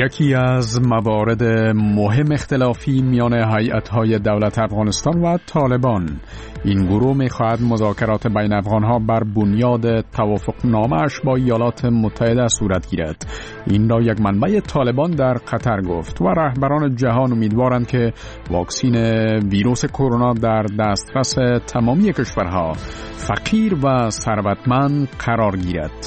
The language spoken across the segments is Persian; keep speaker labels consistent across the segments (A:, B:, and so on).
A: یکی از موارد مهم اختلافی میان هیئت‌های دولت افغانستان و طالبان، این گروه می‌خواهد مذاکرات بین افغان‌ها بر بنیاد توافقنامه‌اش با ایالات متحده صورت گیرد. این را یک منبع طالبان در قطر گفت و رهبران جهان امیدوارند که واکسین ویروس کرونا در دسترس تمامی کشورها فقیر و ثروتمند قرار گیرد.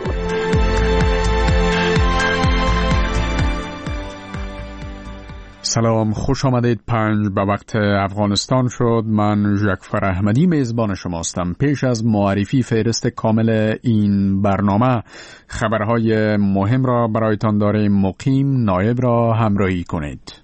A: سلام، خوش آمدید. 5 به وقت افغانستان شد. من جعفر احمدی میزبان شماستم. پیش از معرفی فهرست کامل این برنامه، خبرهای مهم را برایتان داریم. مقیم نایب را همراهی کنید.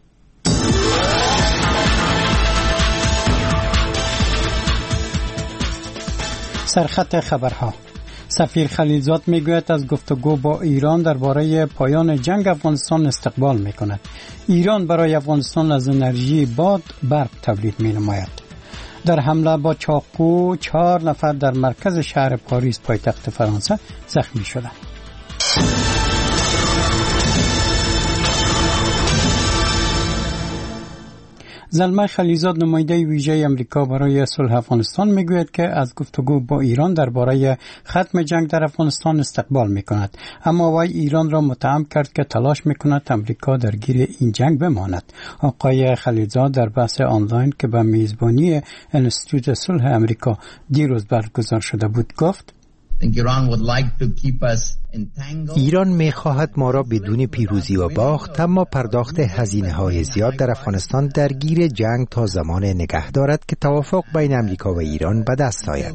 B: سرخط خبرها: سفیر خلیلزاد میگوید از گفتگو با ایران درباره پایان جنگ افغانستان استقبال میکند. ایران برای افغانستان از انرژی باد برق تولید مینماید. در حمله با چاقو 4 نفر در مرکز شهر پاریس پایتخت فرانسه زخمی شدند. زلمه خلیلزاد، نماینده ویژه امریکا برای صلح افغانستان، میگوید که از گفتگو با ایران درباره ختم جنگ در افغانستان استقبال میکند، اما وی ایران را متهم کرد که تلاش میکند امریکا درگیر این جنگ بماند. آقای خلیلزاد در بحث آنلاین که به میزبانی انستیتوت صلح امریکا دیروز برگزار شده بود گفت:
C: ایران می‌خواهد ما را بدون پیروزی و باخت، اما پرداخت هزینه‌های زیاد در افغانستان درگیر جنگ تا زمان نگه دارد که توافق بین امریکا و ایران به دست آید.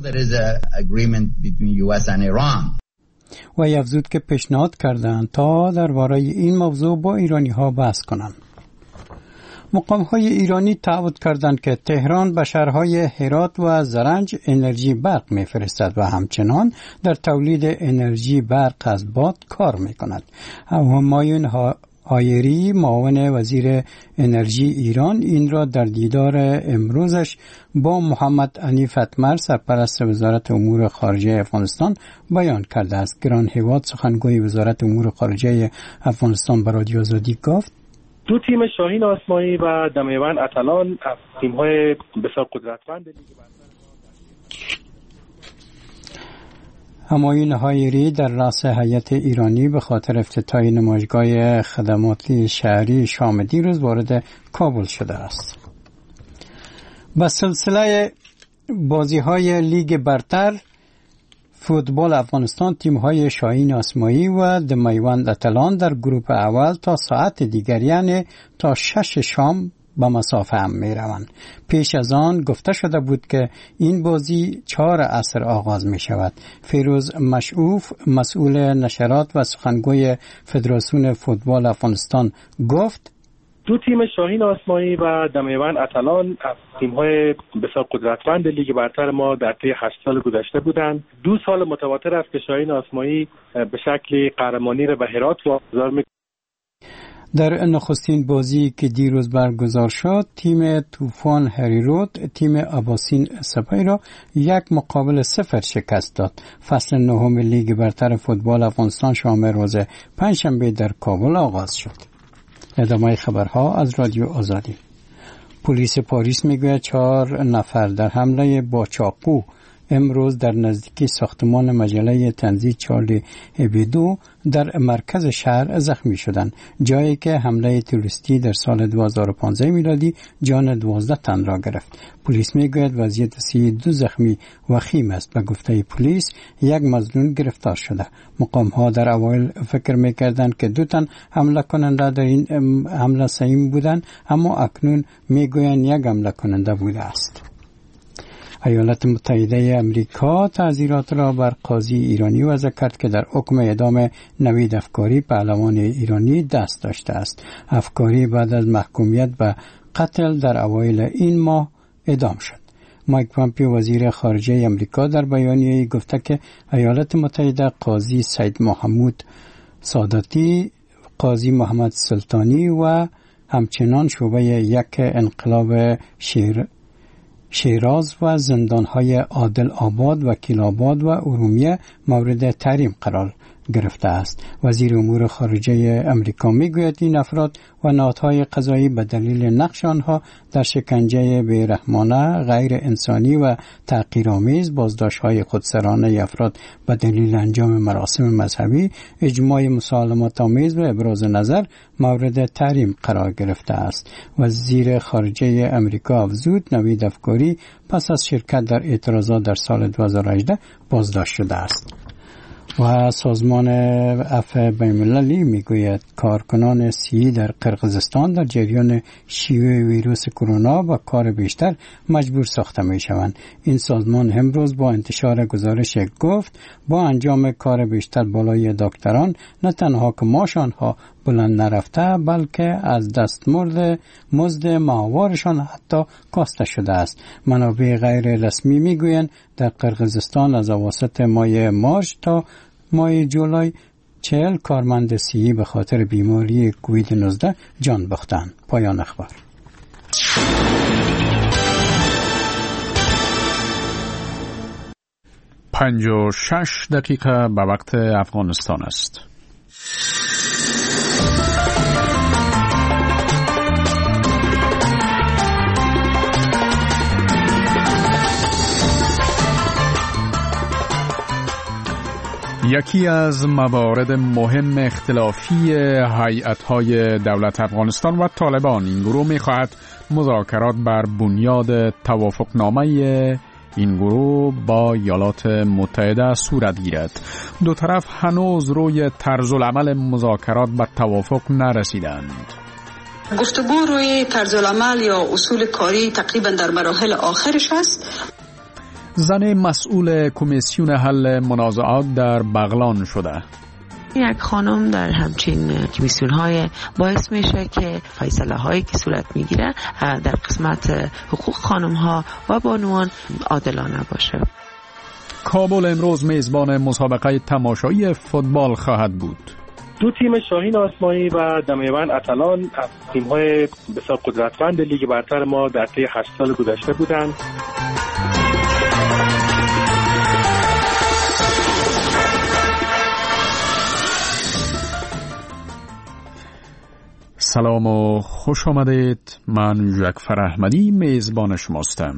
B: و افزود که پیشنهاد کردند تا درباره این موضوع با ایرانی‌ها بحث کنند. مقام‌های ایرانی تعهد کردند که تهران به شهرهای هرات و زرنج انرژی برق می‌فرستد و همچنان در تولید انرژی برق از باد کار می‌کند. همایون هایری، معاون وزیر انرژی ایران، این را در دیدار امروزش با محمد عنیف اتمر، سرپرست وزارت امور خارجه افغانستان، بیان کرده است. گران هیواد، سخنگوی وزارت امور خارجه افغانستان، به رادیو آزادی گفت:
D: دو تیم شاهین آسمایی و دمیوند اتلان، تیم‌های بسیار قدرتمند لیگ برتر.
B: همایون هایری در رأس هیئت ایرانی به خاطر افتتاح نمایشگاه خدمات شهری شام دیروز وارد کابل شده است. با سلسله بازی‌های لیگ برتر فوتبال افغانستان، تیم‌های شاهین آسمایی و دمیوند اتلان در گروه اول تا ساعت دیگر، یعنی تا 6 شام، به مسافه هم می‌روند. پیش از آن گفته شده بود که این بازی 4 عصر آغاز می‌شود. فیروز مشعوف، مسئول نشرات و سخنگوی فدراسیون فوتبال افغانستان، گفت:
D: دو تیم شاهین آسمایی و دمیوند اتلان، تیم‌های بسیار قدرتمند لیگ برتر ما در طی 8 سال گذشته بودند. 2 سال متواتر است که شاهین آسمایی به شکل قهرمانی را به هرات واگذار می‌کند.
B: در نخستین بازی که دیروز برگزار شد، تیم طوفان هریرود تیم عباسین سپاهی را 1-0 شکست داد. فصل 9 لیگ برتر فوتبال افغانستان شام روز پنجشنبه در کابل آغاز شد. ادامه خبرها از رادیو آزادی. پلیس پاریس میگوید 4 نفر در حمله با چاقو امروز در نزدیکی ساختمان مجله تنزیه چارلی هبدو در مرکز شهر زخمی شدند، جایی که حمله تروریستی در سال 2015 میلادی جان 12 تن را گرفت. پلیس میگوید وضعیت 32 زخمی وخیم است. به گفته پلیس 1 مظنون گرفتار شده. مقام‌ها در اوایل فکر میکردند که 2 تن حمله کننده در این حمله سهیم بودند، اما اکنون میگویند 1 حمله کننده بوده است. ایالات متحده امریکا تعزیرات را بر قاضی ایرانی وضع کرد که در حکم اعدام نوید افکاری، پهلوان ایرانی، دست داشته است. افکاری بعد از محکومیت به قتل در اوایل این ماه اعدام شد. مایک پامپیو، وزیر خارجه امریکا، در بیانیه‌ای گفته که ایالات متحده قاضی سید محمود ساداتی، قاضی محمد سلطانی و همچنان شعبه 1 انقلاب شیراز و زندانهای عادل آباد، وکیل آباد و ارومیه مورد تحریم قرار گرفته است. وزیر امور خارجه امریکا میگوید این افراد و نهادهای قضایی به دلیل نقش آنها در شکنجه بیرحمانه، غیر انسانی و تحقیرآمیز، بازداشت‌های خودسرانه افراد به دلیل انجام مراسم مذهبی، اجماع مسالمت آمیز و ابراز نظر مورد تحریم قرار گرفته است. وزیر خارجه امریکا افزود نوید افکاری پس از شرکت در اعتراضات در سال 2018 بازداشت شده است. و سازمان عفو بین‌المللی میگوید کارکنان صحی در قرقیزستان در جریان شیوع ویروس کرونا با کار بیشتر مجبور ساخته میشوند. این سازمان امروز با انتشار گزارش گفت با انجام کار بیشتر بالای دکتران نه تنها که معاش آنها بلند نرفته بلکه از دستمزد ماهوارشان حتی کاسته شده است. منابع غیر رسمی میگویند در قرقیزستان از اواسط ماه مارس تا ماه جولای 40 کارمند صحی به خاطر بیماری کووید 19 جان باختند. پایان اخبار.
A: 56 دقیقه به وقت افغانستان است. یکی از موارد مهم اختلافی هیئت‌های دولت افغانستان و طالبان این گروه می‌خواهد مذاکرات بر بنیاد توافقنامه این گروه با ایالات متحده صورت گیرد. دو طرف هنوز روی طرز العمل مذاکرات به توافق نرسیدند.
E: گفتگو روی طرز العمل یا اصول کاری تقریبا در مراحل آخرش است.
A: زن مسئول کمیسیون حل منازعات در بغلان شده.
F: یک خانم در همچین کمیسیون‌های باعث میشه که فیصله‌هایی که صورت میگیره در قسمت حقوق خانم‌ها و بانوان عادلانه باشه.
A: کابل امروز میزبان مسابقه تماشایی فوتبال خواهد بود.
D: دو تیم شاهین آسمایی و دمیوند اتلان از تیم‌های بسیار قدرتمند لیگ برتر ما در طی 8 سال گذشته بودند.
A: سلام و خوش آمدید. من جعفر احمدی میزبان شماستم.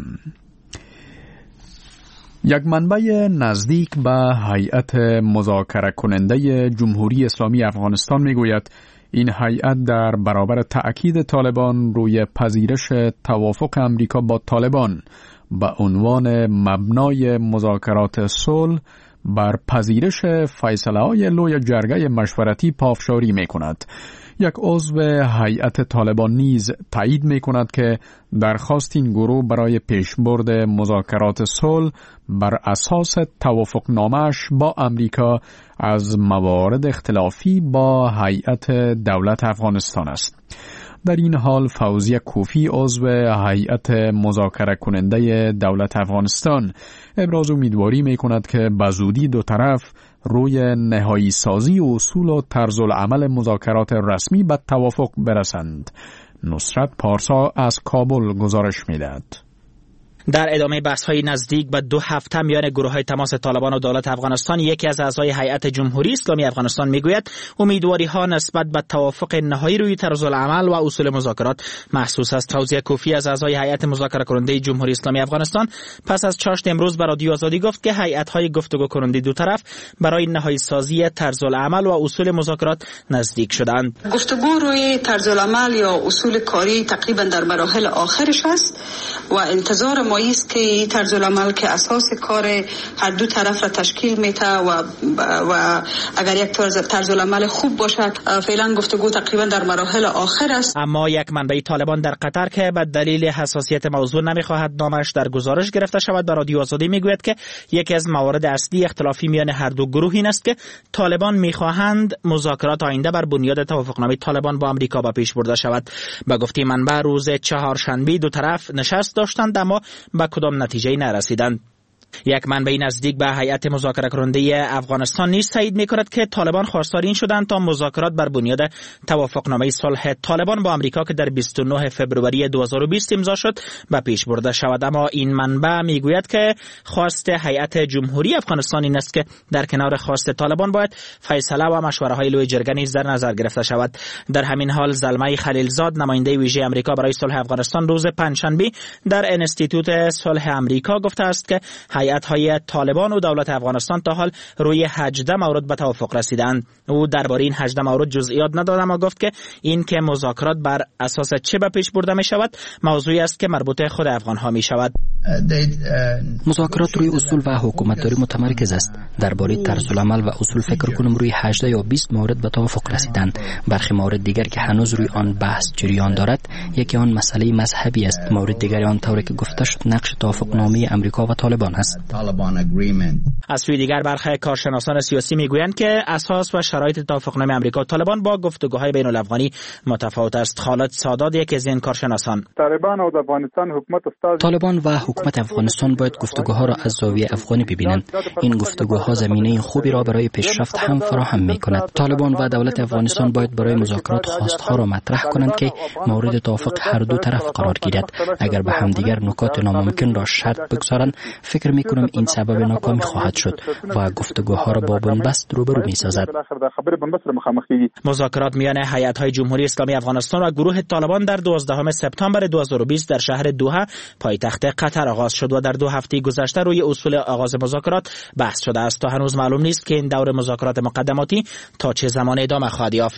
A: یک منبع نزدیک به هیئت مذاکره کننده جمهوری اسلامی افغانستان میگوید این هیئت در برابر تأکید طالبان روی پذیرش توافق امریکا با طالبان به عنوان مبنای مذاکرات صلح بر پذیرش فیصله‌های لوی جرگه مشورتی پافشاری می‌کند. یک عضو هیئت طالبان نیز تایید می‌کند که درخواست این گروه برای پیشبرد مذاکرات صلح بر اساس توافقنامه‌اش با امریکا از موارد اختلافی با هیئت دولت افغانستان است. در این حال فوزیه کوفی عضو هیئت مذاکره کننده دولت افغانستان ابراز امیدواری می‌کند که بزودی دو طرف روی نهایی سازی اصول و طرز العمل مذاکرات رسمی به توافق برسند. نصرت پارسا از کابل گزارش می‌دهد.
G: در ادامه بحث‌های نزدیک به 2 هفته میان گروه‌های تماس طالبان و دولت افغانستان، یکی از اعضای هیئت جمهوری اسلامی افغانستان میگوید امیدواری‌ها نسبت به توافق نهایی روی طرز العمل و اصول مذاکرات محسوس است. فوزیه کوفی از اعضای هیئت مذاکره کننده جمهوری اسلامی افغانستان پس از چاشت امروز به رادیو آزادی گفت که هیئت‌های گفتگو کننده دو طرف برای نهایی سازی طرز العمل و اصول مذاکرات نزدیک شدند.
E: گفتگو روی طرز العمل یا اصول کاری تقریبا در مراحل آخرش است و انتظار ما است که طرز العمل که اساس کار هر دو طرف را تشکیل میده و اگر یک طرز العمل خوب باشد فعلا گفتگو تقریبا در مراحل آخر است.
G: اما یک منبع طالبان در قطر که به دلیل حساسیت موضوع نمیخواهد نامش در گزارش گرفته شود در رادیو آزادی میگوید که یکی از موارد اصلی اختلافی میان هر دو گروه این است که طالبان میخواهند مذاکرات آینده بر بنیاد توافقنامه طالبان با امریکا به پیش برده شود. به گفته منبع روز چهارشنبه دو طرف نشست داشتند اما به کدام نتیجه نرسیدند. یک منبع نزدیک به هیئت مذاکره کننده افغانستان نیز تایید می‌کند که طالبان خواستار این شدند تا مذاکرات بر بنیاد توافقنامه صلح طالبان با آمریکا که در 29 فوریه 2020 امضا شد به پیش برده شود. اما این منبع میگوید که خواست هیئت جمهوری افغانستان این است که در کنار خواست طالبان باید فیصله و مشوره‌های لوی جرگه نیز در نظر گرفته شود. در همین حال زلمه خلیلزاد نماینده ویژه آمریکا برای صلح افغانستان روز پنجشنبه در انستیتوت صلح آمریکا گفته است که هیئت‌های طالبان و دولت افغانستان تا حال روی 18 مورد به توافق رسیدند. او درباره این 18 مورد جزئیات نداد، اما گفت که این که مذاکرات بر اساس چه به پیش برده می شود موضوعی است که مربوط خود افغان‌ها می شود.
H: مذاکرات روی اصول و حکومتداری متمرکز است. درباره طرزالعمل و اصول فکر کنم روی 18 یا 20 مورد به توافق رسیدند. برخی موارد دیگر که هنوز روی آن بحث جریان دارد، یکی آن مسئله مذهبی است. مورد دیگر آن طوری که گفته شد نقش توافقنامه آمریکا و طالبان است.
G: از سوی دیگر برخی کارشناسان سیاسی میگویند که اساس و شرایط توافقنامه آمریکا و طالبان با گفتگوهای بین الافغانی متفاوت است. خالد سادات یکی از این کارشناسان:
H: طالبان و حکومت افغانستان باید گفتگوها را از زاویه افغانی ببینند. این گفتگوها زمینه خوبی را برای پیشرفت هم فراهم می‌کند. طالبان و دولت افغانستان باید برای مذاکرات خواستها را مطرح کنند که مورد توافق هر دو طرف قرار گیرد. اگر به همدیگر نکات ناممکن را شرط بگذارند، فکر می‌کنم این سبب ناکامی خواهد شد و گفتگوها را با بنبست روبرو می‌سازد.
G: مذاکرات میان هیئت‌های جمهوری اسلامی افغانستان و گروه طالبان در 12 سپتامبر 2020 در شهر دوحه پایتخت قطر آغاز شد و در 2 هفته گذشته روی اصول آغاز مذاکرات بحث شده است. تا هنوز معلوم نیست که این دور مذاکرات مقدماتی تا چه زمان ادامه خواهد یافت.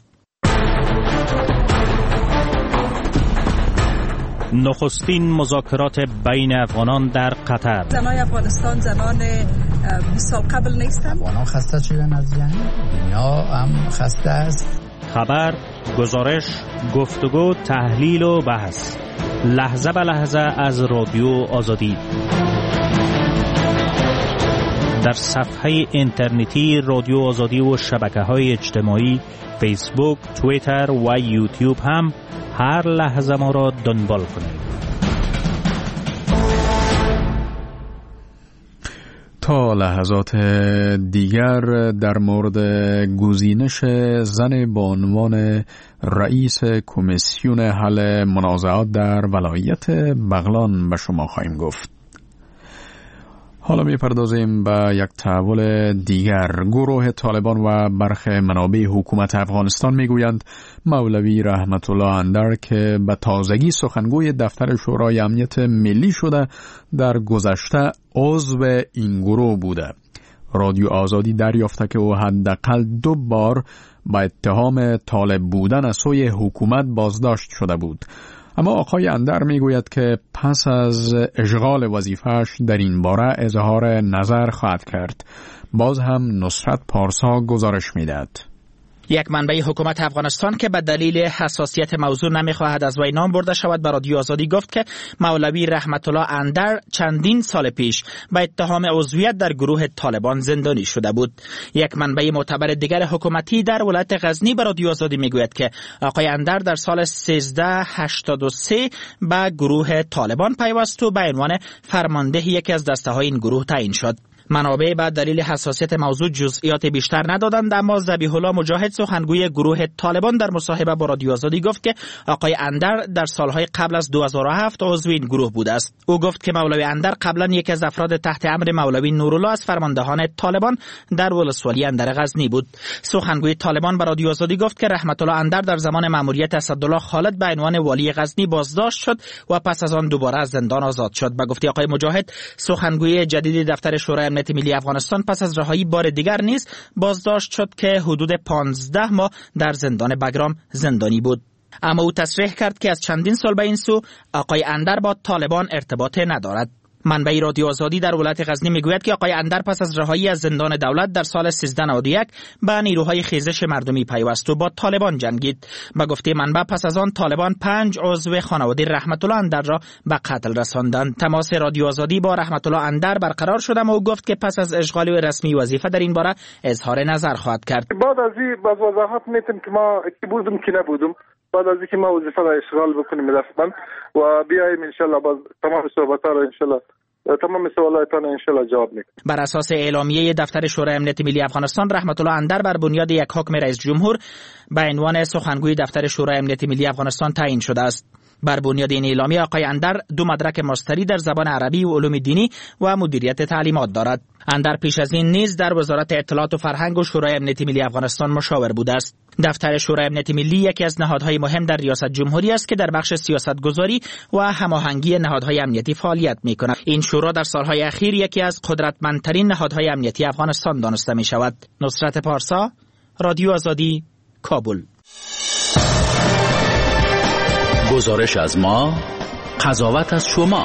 I: نخستین مذاکرات بین افغانان در قطر.
J: زنان افغانستان زنان 20 سال قبل نیستند.
K: افغانان خسته شدن از جنگ، دنیا هم خسته است.
I: خبر، گزارش، گفتگو، تحلیل و بحث، لحظه به لحظه از رادیو آزادی. در صفحه اینترنتی رادیو آزادی و شبکه‌های اجتماعی فیسبوک، توییتر و یوتیوب هم هر لحظه ما را دنبال کنید.
A: تا لحظات دیگر در مورد گزینش زن به عنوان رئیس کمیسیون حل منازعات در ولایت بغلان به شما خواهیم گفت. حالا می‌پردازیم به یک تحول دیگر. گروه طالبان و برخی منابع حکومت افغانستان میگویند مولوی رحمت الله اندر که به تازگی سخنگوی دفتر شورای امنیت ملی شده در گذشته عضو این گروه بوده. رادیو آزادی دریافته که او حداقل 2 بار با اتهام طالب بودن از سوی حکومت بازداشت شده بود. اما آقای اندر میگوید که پس از اشغال وظیفه‌اش در این باره اظهار نظر خواهد کرد. باز هم نصرت پارسا گزارش میدهد.
G: یک منبع حکومت افغانستان که به دلیل حساسیت موضوع نمیخواهد از وی نام برده شود به رادیو آزادی گفت که مولوی رحمت الله اندر چندین سال پیش به اتهام عضویت در گروه طالبان زندانی شده بود. یک منبع معتبر دیگر حکومتی در ولایت غزنی به رادیو آزادی میگوید که آقای اندر در سال 1383 به گروه طالبان پیوست و به عنوان فرمانده یکی از دسته‌های این گروه تعیین شد. منابع به دلیل حساسیت موضوع جزئیات بیشتر ندادند، اما ذبیح الله مجاهد سخنگوی گروه طالبان در مصاحبه با رادیو آزادی گفت که آقای اندر در سالهای قبل از 2007 عضو این گروه بوده است. او گفت که مولوی اندر قبلا یکی از افراد تحت امر مولوی نورالله از فرماندهان طالبان در ولسوالی اندر غزنی بود. سخنگوی طالبان به رادیو آزادی گفت که رحمت الله اندر در زمان مأموریت اسدالله خالد به عنوان والی غزنی بازداشت شد و پس از آن دوباره از زندان آزاد شد. به گفته آقای مجاهد سخنگوی جدید دفتر شورای امنیت ملی افغانستان پس از رهایی بار دیگر نیز بازداشت شد که حدود 15 ماه در زندان بگرام زندانی بود. اما او تصریح کرد که از چندین سال به این سو آقای اندر با طالبان ارتباط ندارد. منبع رادیو آزادی در ولایت غزنی میگوید که آقای اندر پس از رهایی از زندان دولت در سال 1391 به نیروهای خیزش مردمی پیوست و با طالبان جنگید. به گفته منبع پس از آن طالبان 5 عضو خانواده رحمت الله اندر را به قتل رساندند. تماس رادیو آزادی با رحمت الله اندر برقرار شد و او گفت که پس از اشغال رسمی وظیفه در این باره اظهار نظر خواهد کرد.
L: بعد از این باز وضاحت میتونم که ما کی بودم کی نبودم. بعد از اینکه ما وظیفه را اشغال بکنیم رسما و بیایم ان شاء الله باز تمام صحبت‌ها را ان شاء الله تمام سوالاتتان انشالله جواب میکنم.
G: بر اساس اعلامیه دفتر شورای امنیت ملی افغانستان، رحمت الله اندر بر بنیاد یک حکم رئیس جمهور به عنوان سخنگوی دفتر شورای امنیت ملی افغانستان تعیین شده است. بر بنیاد این اعلامیه آقای اندر 2 مدرک ماستری در زبان عربی و علوم دینی و مدیریت تعلیمات دارد. اندر پیش از این نیز در وزارت اطلاعات و فرهنگ و شورای امنیت ملی افغانستان مشاور بوده است. دفتر شورای امنیت ملی یکی از نهادهای مهم در ریاست جمهوری است که در بخش سیاستگذاری و هماهنگی نهادهای امنیتی فعالیت می‌کند. این شورا در سالهای اخیر یکی از قدرتمندترین نهادهای امنیتی افغانستان دانسته می‌شود. نصرت پارسا، رادیو آزادی، کابل.
M: گزارش از ما، قضاوت از شما.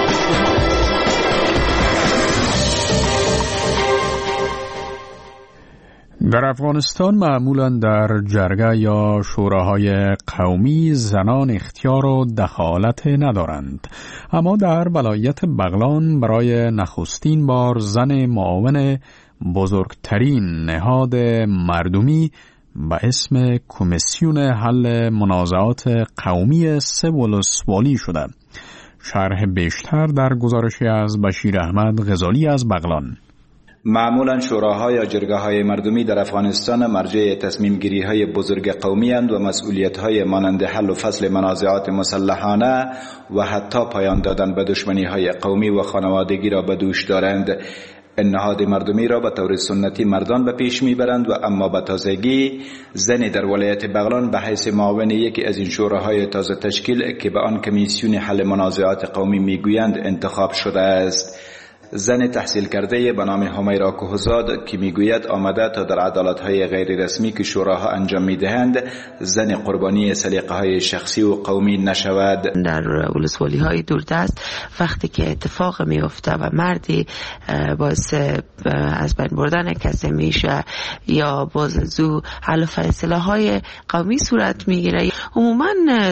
A: در افغانستان معمولاً در جرگه یا شوراهای قومی زنان اختیار و دخالت ندارند، اما در ولایت بغلان برای نخستین بار زن معاون بزرگترین نهاد مردمی به اسم کمیسیون حل منازعات قومی 3 ولسوالی شده. شرح بیشتر در گزارشی از بشیر احمد غزالی از بغلان.
N: معمولا شوراها یا جرگه‌های مردمی در افغانستان مرجع تصمیم گیری‌های بزرگ قومی اند و مسئولیت‌های مانند حل و فصل منازعات مسلحانه و حتی پایان دادن به دشمنی‌های قومی و خانوادگی را به دوش دارند. این نهاد مردمی را به طور سنتی مردان به پیش میبرند و اما به تازگی زنی در ولایت بغلان به حیث معاون یکی از این شوراهای تازه تشکیل که به آن کمیسیون حل منازعات قومی میگویند انتخاب شده است. زن تحصیل کرده به نام همیرا کوهزاد که میگوید آمده تا در عدالت‌های غیر رسمی که شوراها انجام میدهند زن قربانی سلیقه‌های شخصی و قومی نشود. در
F: ولسوالی‌های دوردست وقتی که اتفاق میفته و مردی باعث از بین بردن کسی میشه یا باز از او حل فیصله‌های قومی صورت میگیره، عموما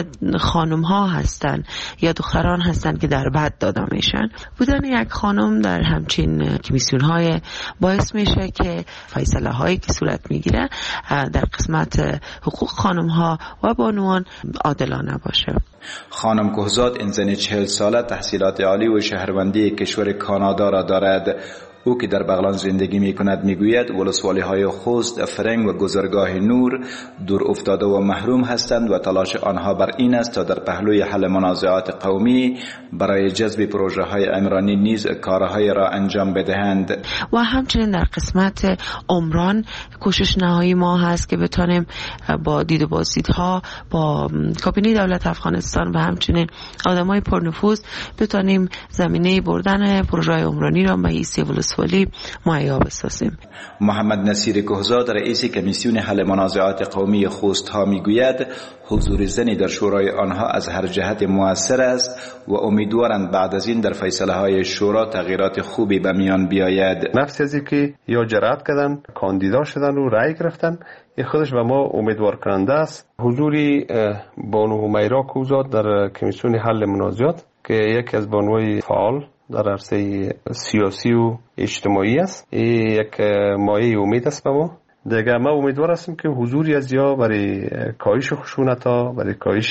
F: خانم‌ها هستن یا دختران هستن که در بد داده میشن. بودن یک خانم در همچین کمیسیون‌های باعث میشه که فیصله‌هایی که صورت میگیره در قسمت حقوق خانم‌ها و بانوان عادلانه باشه.
N: خانم کوهزاد این زن 40 ساله تحصیلات عالی و شهروندی کشور کانادا را دارد. او که در بغلان زندگی می کند می گوید ولسوالی های خوست، فرنگ و گذرگاه نور دور افتاده و محروم هستند و تلاش آنها بر این است تا در پهلوی حل منازعات قومی برای جذب پروژه های عمرانی نیز کارهای را انجام بدهند.
F: و همچنین در قسمت عمران کوشش نهایی ما هست که بتانیم با دید و بازدیدها با کابینه دولت افغانستان و همچنین آدمای پرنفوذ بتانیم زمینه بردن پروژه عمرانی را به حیث ولی مهیا بسازیم.
N: محمد نصیر کوهزاد رئیس کمیسیون حل منازعات قومی خوست ها میگوید حضور زنی در شورای آنها از هر جهت موثر است و امیدوارند بعد از این در فیصله های شورا تغییرات خوبی به میان بیاید.
O: نفس ازی که یا جرأت کردن کاندیدا شدن و رأی گرفتن این خودش به ما امیدوار کننده است. حضور بانو همیرا کوهزاد در کمیسیون حل منازعات که یکی از بانوی فعال در عرصه سیاسی و اجتماعی است، یک مایه امید است به ما. دیگه ما امیدوار هستیم که حضوری از یا برای کاهش خشونت‌ها، برای کاهش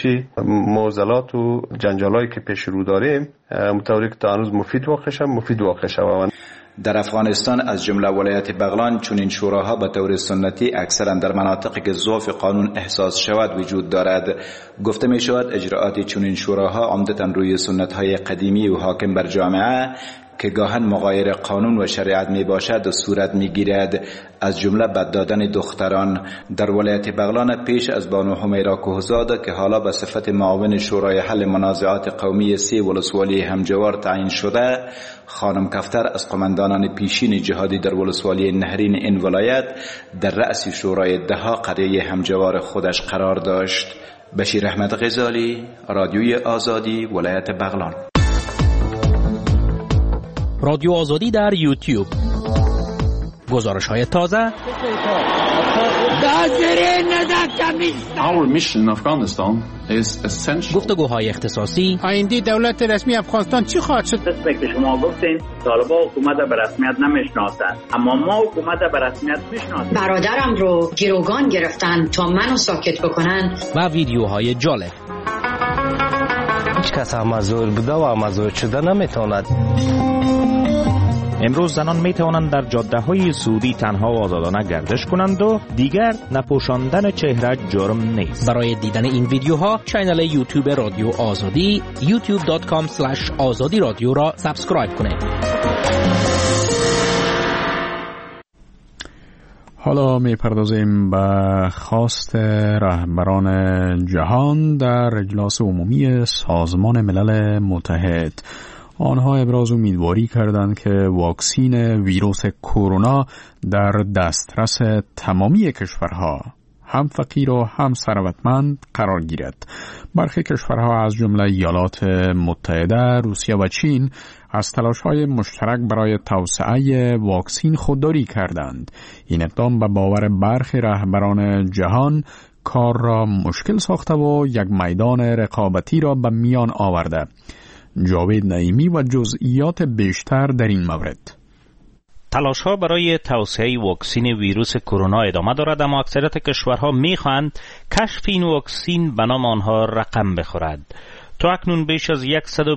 O: معضلات و جنجالایی که پیش رو داریم مطابق تا هنوز مفید واقع شود.
N: در افغانستان از جمله ولایت بغلان چون این شوراها به طور سنتی اکثرا در مناطقی که ضعف قانون احساس شود وجود دارد. گفته می شود اجراعات چون این شوراها عمدتاً روی سنت‌های قدیمی و حاکم بر جامعه که گاهن مغایر قانون و شریعت می باشد و صورت می گیرد، از جمله بد دادن دختران. در ولایت بغلان پیش از بانو همیرا کوهزاد که حالا به صفت معاون شورای حل منازعات قومی 3 ولسوالی همجوار تعیین شده، خانم کفتر از قماندانان پیشین جهادی در ولسوالی نهرین این ولایت در رأس شورای 10 قریه همجوار خودش قرار داشت. بشیر احمد غزالی، رادیوی آزادی، ولایت بغلان.
I: رادیو آزادی در یوتیوب. گزارش های تازه. گفتگوهای اختصاصی.
B: آینده دولت رسمی افغانستان چی خواهد شد؟
P: مثل که شما گفتین طالبان حکومت به رسمیت نمیشناسند، اما ما حکومت به رسمیت میشناسیم.
Q: برادرم رو گروگان گرفتن تا منو ساکت بکنن.
I: و ویدیوهای جالب.
R: هیچ کس مزور بوده و مزور شده نمیتواند.
I: امروز زنان می توانند در جاده های سعودی تنها و آزادانه گردش کنند و دیگر نپوشاندن چهره جرم نیست.
S: برای دیدن این ویدیوها کانال یوتیوب رادیو آزادی youtube.com/azadi رادیو را سابسکرایب کنید.
A: حالا میپردازیم به خواست رهبران جهان در اجلاس عمومی سازمان ملل متحد. آنها ابراز امیدواری کردند که واکسین ویروس کرونا در دسترس تمامی کشورها هم فقیر و هم ثروتمند قرار گیرد. برخی کشورها از جمله ایالات متحده، روسیه و چین از تلاش‌های مشترک برای توسعه واکسین خودداری کردند. این اقدام به باور برخی رهبران جهان کار را مشکل ساخته و یک میدان رقابتی را به میان آورده. جاوید نعیمی و جزئیات بیشتر در این مورد.
I: تلاش‌ها برای توسعه واکسین ویروس کرونا ادامه دارد، اما اکثریت کشورها می‌خواهند کشف این واکسین به نام آنها رقم بخورد. تا اکنون بیش از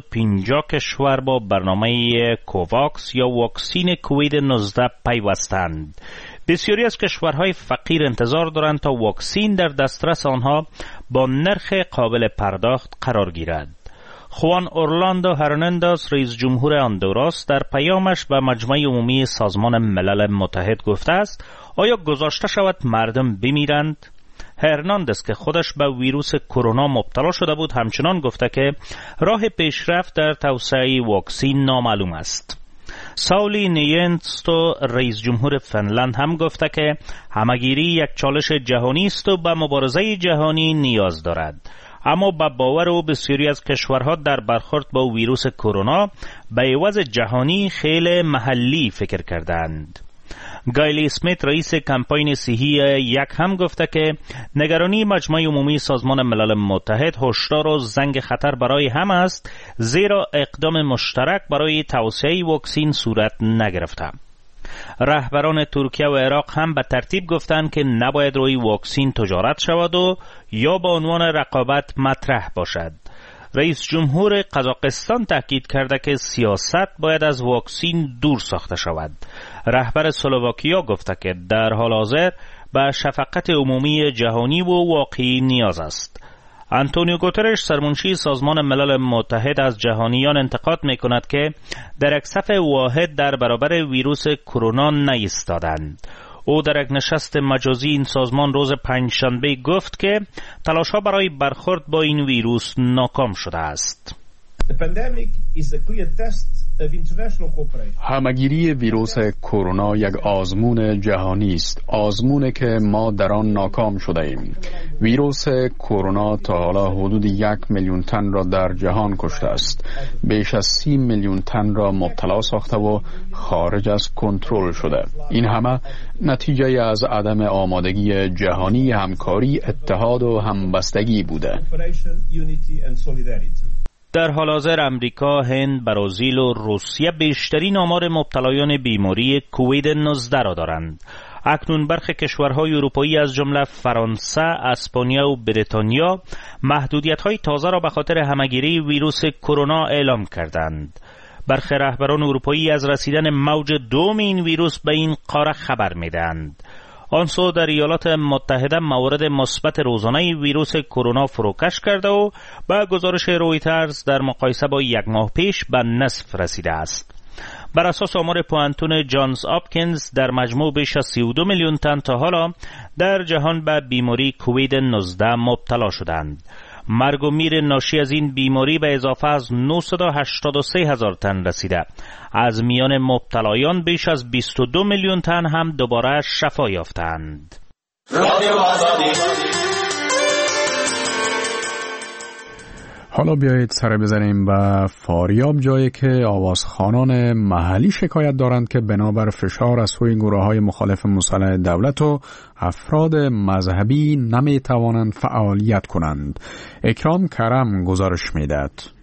I: 150 کشور با برنامه کوواکس یا واکسین کووید 19 پیوستند. بسیاری از کشورهای فقیر انتظار دارند تا واکسین در دسترس آنها با نرخ قابل پرداخت قرار گیرد. خوان اورلاندو هرناندز رئیس جمهور هندوراس در پیامش به مجمع عمومی سازمان ملل متحد گفته است آیا گذاشته شود مردم بمیرند؟ هرناندز که خودش به ویروس کرونا مبتلا شده بود همچنان گفته که راه پیشرفت در توسعه واکسین نامعلوم است. ساولی نیینستو رئیس جمهور فنلند هم گفته که همگیری یک چالش جهانی است و به مبارزه جهانی نیاز دارد. اما به باور او بسیاری از کشورها در برخورد با ویروس کرونا به عوض جهانی خیلی محلی فکر کردند. گایلی اسمیت رئیس کمپاین صحی یک هم گفته که نگرانی مجمع عمومی سازمان ملل متحد هشدار و زنگ خطر برای هم است، زیرا اقدام مشترک برای توسعه واکسین صورت نگرفته. رهبران ترکیه و عراق هم به ترتیب گفتند که نباید روی واکسین تجارت شود و یا به عنوان رقابت مطرح باشد. رئیس جمهور قزاقستان تاکید کرده که سیاست باید از واکسین دور ساخته شود. رهبر اسلواکیا گفته که در حال حاضر به شفقت عمومی جهانی و واقعی نیاز است. آنتونیو گوترش سرمنشی سازمان ملل متحد از جهانیان انتقاد می کند که در یک صف واحد در برابر ویروس کرونا نایستادند. او در یک نشست مجازی این سازمان روز پنجشنبه گفت که تلاش‌ها برای برخورد با این ویروس ناکام شده است.
A: همگیری ویروس کرونا یک آزمون جهانی است، آزمونی که ما در آن ناکام شده ایم. ویروس کرونا تا حالا حدود 1 میلیون تن را در جهان کشته است، بیش از 30 میلیون تن را مبتلا ساخته و خارج از کنترل شده. این همه نتیجه از عدم آمادگی جهانی، همکاری، اتحاد و همبستگی بوده.
I: در حال حاضر امریکا، هند، برزیل و روسیه بیشترین آمار مبتلایان بیماری کووید 19 را دارند. اکنون برخی کشورهای اروپایی از جمله فرانسه، اسپانیا و بریتانیا محدودیت‌های تازه را به خاطر همگیری ویروس کرونا اعلام کردند. برخی رهبران اروپایی از رسیدن موج دوم این ویروس به این قاره خبر می‌دهند. آنسو در ایالات متحده موارد مثبت روزانه ویروس کرونا فروکش کرده و با گزارش رویترز در مقایسه با 1 ماه پیش به نصف رسیده است. بر اساس آمار پوانتون جانز آپکینز در مجموع بیش از 32 میلیون تن تا حالا در جهان به بیماری کووید 19 مبتلا شدند. مرگ و میر ناشی از این بیماری به اضافه از 983 هزار تن رسیده. از میان مبتلایان بیش از 22 میلیون تن هم دوباره شفا یافتند.
A: حالا بیایید سر بزنیم به فاریاب، جایی که آوازخوانان محلی شکایت دارند که بنابر فشار از سوی گروه‌های مخالف مسلح دولت و افراد مذهبی نمی توانند فعالیت کنند. اکرام کرم گزارش می‌دهد.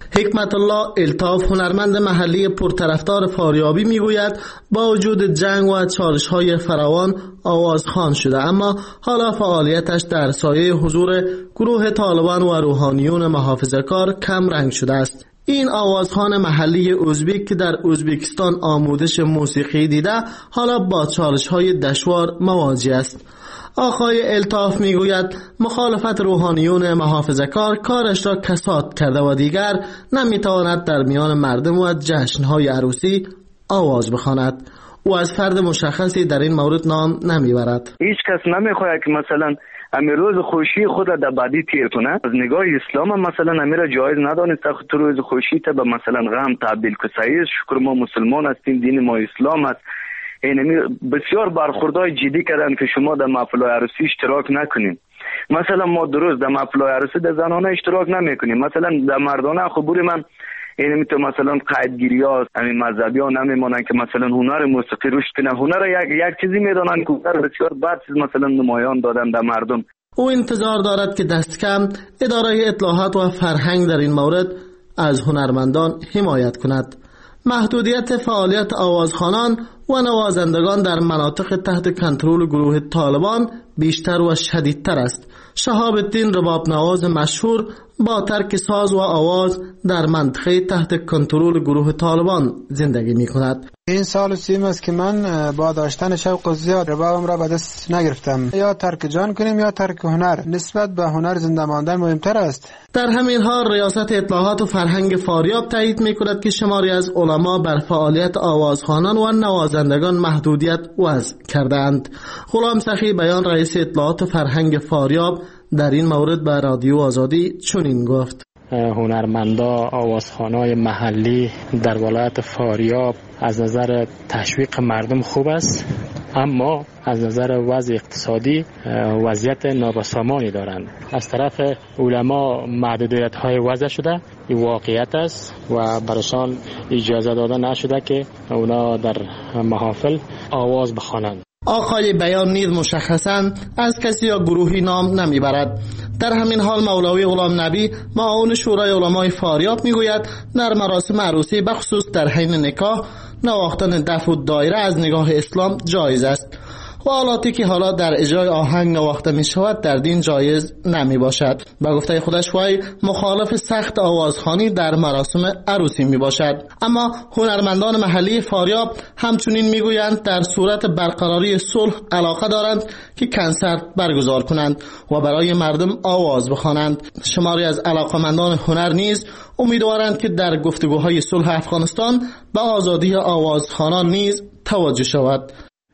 T: حکمت الله الطاف هنرمند محلی پرطرفدار فاریابی میگوید با وجود جنگ و چالش‌های فراوان آوازخوان شده، اما حالا فعالیتش در سایه حضور گروه طالبان و روحانیون محافظه‌کار کم رنگ شده است. این آوازخوان محلی ازبک که در ازبکستان آموزش موسیقی دیده حالا با چالش‌های دشوار مواجه است. آقای الطاف میگوید مخالفت روحانیون محافظه‌کار کارش را کساد کرده و دیگر نمیتواند در میان مردم و جشن‌های عروسی آواز بخواند. او از فرد مشخصی در این مورد نام نمیبرد.
U: هیچ کس نمیخواهد که مثلا امی روز خوشی خود را در بدی تیر کنه. از نگاه اسلام هم مثلا امی را جایز ندانسته خود روز خوشی تا به مثلا غم تبدیل که سعید شکر ما مسلمان هستیم، دین ما اسلام است. اینمی بسیار برخوردهای جدی کردن که شما در محفل‌های عروسی اشتراک نکنین. مثلا ما درست در محفل‌های عروسی در زنانه اشتراک نمیکنیم، مثلا در مردانه خبور من اینمی تو مثلا قیدگیری‌ها همین مذهبی ها نمیمونن که مثلا هنر موسیقی رشد کنه. هنر یک چیزی میدونن که هنر بسیار بد چیز مثلا نمایان دادن در مردم.
T: او انتظار دارد که دست کم اداره اطلاعات و فرهنگ در این مورد از هنرمندان حمایت کند. محدودیت فعالیت آوازخوانان و نوازندگان در مناطق تحت کنترل گروه طالبان بیشتر و شدیدتر است. شهاب الدین رباب نواز مشهور با ترک ساز و آواز در منطقه تحت کنترل گروه طالبان زندگی می کند.
V: این سال و سیم است که من با داشتن شوق زیاد ربابم را به دست نگرفتم. یا ترک جان کنیم یا ترک هنر. نسبت به هنر زنده ماندن مهمتر است.
T: در همین حال ریاست اطلاعات و فرهنگ فاریاب تایید می کند که شماری از علما بر فعالیت آوازخوانان و نوازندگان محدودیت وضع کردند. غلام سخی بیان رئیس اطلاعات و فرهنگ فاریاب در این مورد به رادیو آزادی چنین گفت:
W: هنرمندا آوازخوانای محلی در ولایت فاریاب از نظر تشویق مردم خوب است، اما از نظر وضع اقتصادی وضعیت نابسامانی دارند. از طرف علما محدودیت های وضع شده، این واقعیت است و برایشان اجازه داده نشده که اونا در محافل آواز بخوانند.
T: آقای بیان نیز مشخصاً از کسی یا گروهی نام نمیبرد. در همین حال مولوی غلام نبی معاون شورای علمای فاریاب میگوید در مراسم عروسی بخصوص در حین نکاح نواختن دف و دایره از نگاه اسلام جایز است و آلاتی که حالا در اجرای آهنگ نواخته می شود در دین جایز نمی باشد. با گفته خودش وی مخالف سخت آوازخوانی در مراسم عروسی می باشد. اما هنرمندان محلی فاریاب همچنین می گویند در صورت برقراری صلح علاقه دارند که کنسرت برگزار کنند و برای مردم آواز بخوانند. شماری از علاقمندان هنر نیز امیدوارند که در گفتگوهای صلح افغانستان به آزادی آوازخوانان نیز توجه شود.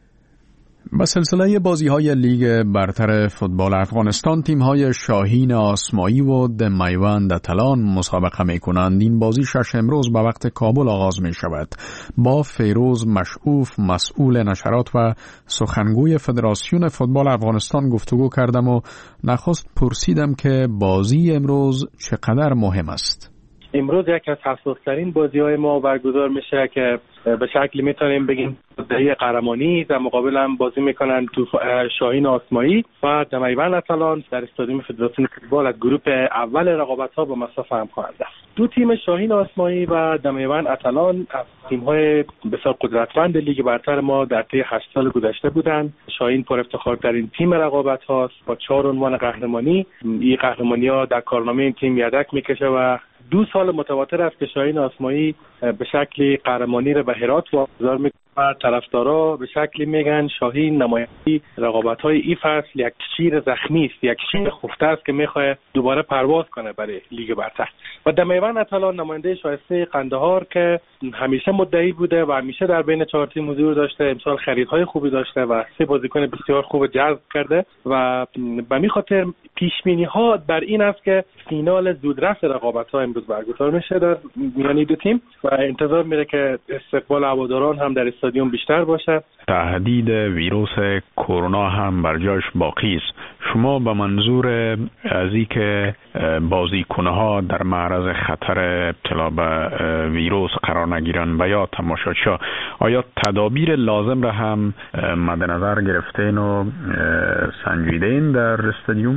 A: با سلسله بازی‌های لیگ برتر فوتبال افغانستان تیم‌های شاهین آسمایی و دمیوند اتلان مسابقه می‌کنند. این بازی شش امروز به وقت کابل آغاز می‌شود. با فیروز مشعوف مسئول نشرات و سخنگوی فدراسیون فوتبال افغانستان گفتگو کردم و نخست پرسیدم که بازی امروز چقدر مهم است.
D: امروز یکی از حساس‌ترین بازی‌های ما برگزار میشه که به شکلی میتونیم بگیم دهه قهرمانی در مقابل هم بازی میکنن تو شاهین آسمایی و دمیوند اتلان در استادیوم فدراسیون فوتبال از گروه اول رقابت‌ها با مسافه هم خواهند است. دو تیم شاهین آسمایی و دمیوند اتلان از تیم‌های بسیار قدرتمند لیگ برتر ما در طی 8 سال گذشته بودند. شاهین پر افتخارترین تیم رقابت‌هاست با 4 عنوان قهرمانی. این قهرمانی‌ها در کارنامه این تیم یدک میکشه و 2 سال متواتر است که شاهین آسمایی به شکلی قهرمانی را به هرات واگذار میکنه. طرفدارا به شکلی میگن شاهین نماینده رقابت‌های این فصل یک شیر زخمی است، یک شیر خفته است که میخواد دوباره پرواز کنه برای لیگ برتر. و دمیوند اتلان نماینده شایسته قندهار که همیشه مدعی بوده و همیشه در بین 4 تیم حضور داشته، امسال خریدهای خوبی داشته و 3 بازیکن بسیار خوب جذب کرده و به همین خاطر پیش‌بینی‌ها بر این است که فینال زودرس رقابت‌ها امروز برگزار میشه در میان دو تیم و انتظار میره که استقبال هواداران هم در استادیوم بیشتر باشه.
A: تهدید ویروس کرونا هم بر جاش باقی است. شما به منظور از اینکه بازیکن‌ها در معرض خطر ابتلا به ویروس قرار نگیرن و یا تماشاچی‌ها آیا تدابیر لازم را هم مد نظر گرفتین و سنجیدین در استادیوم؟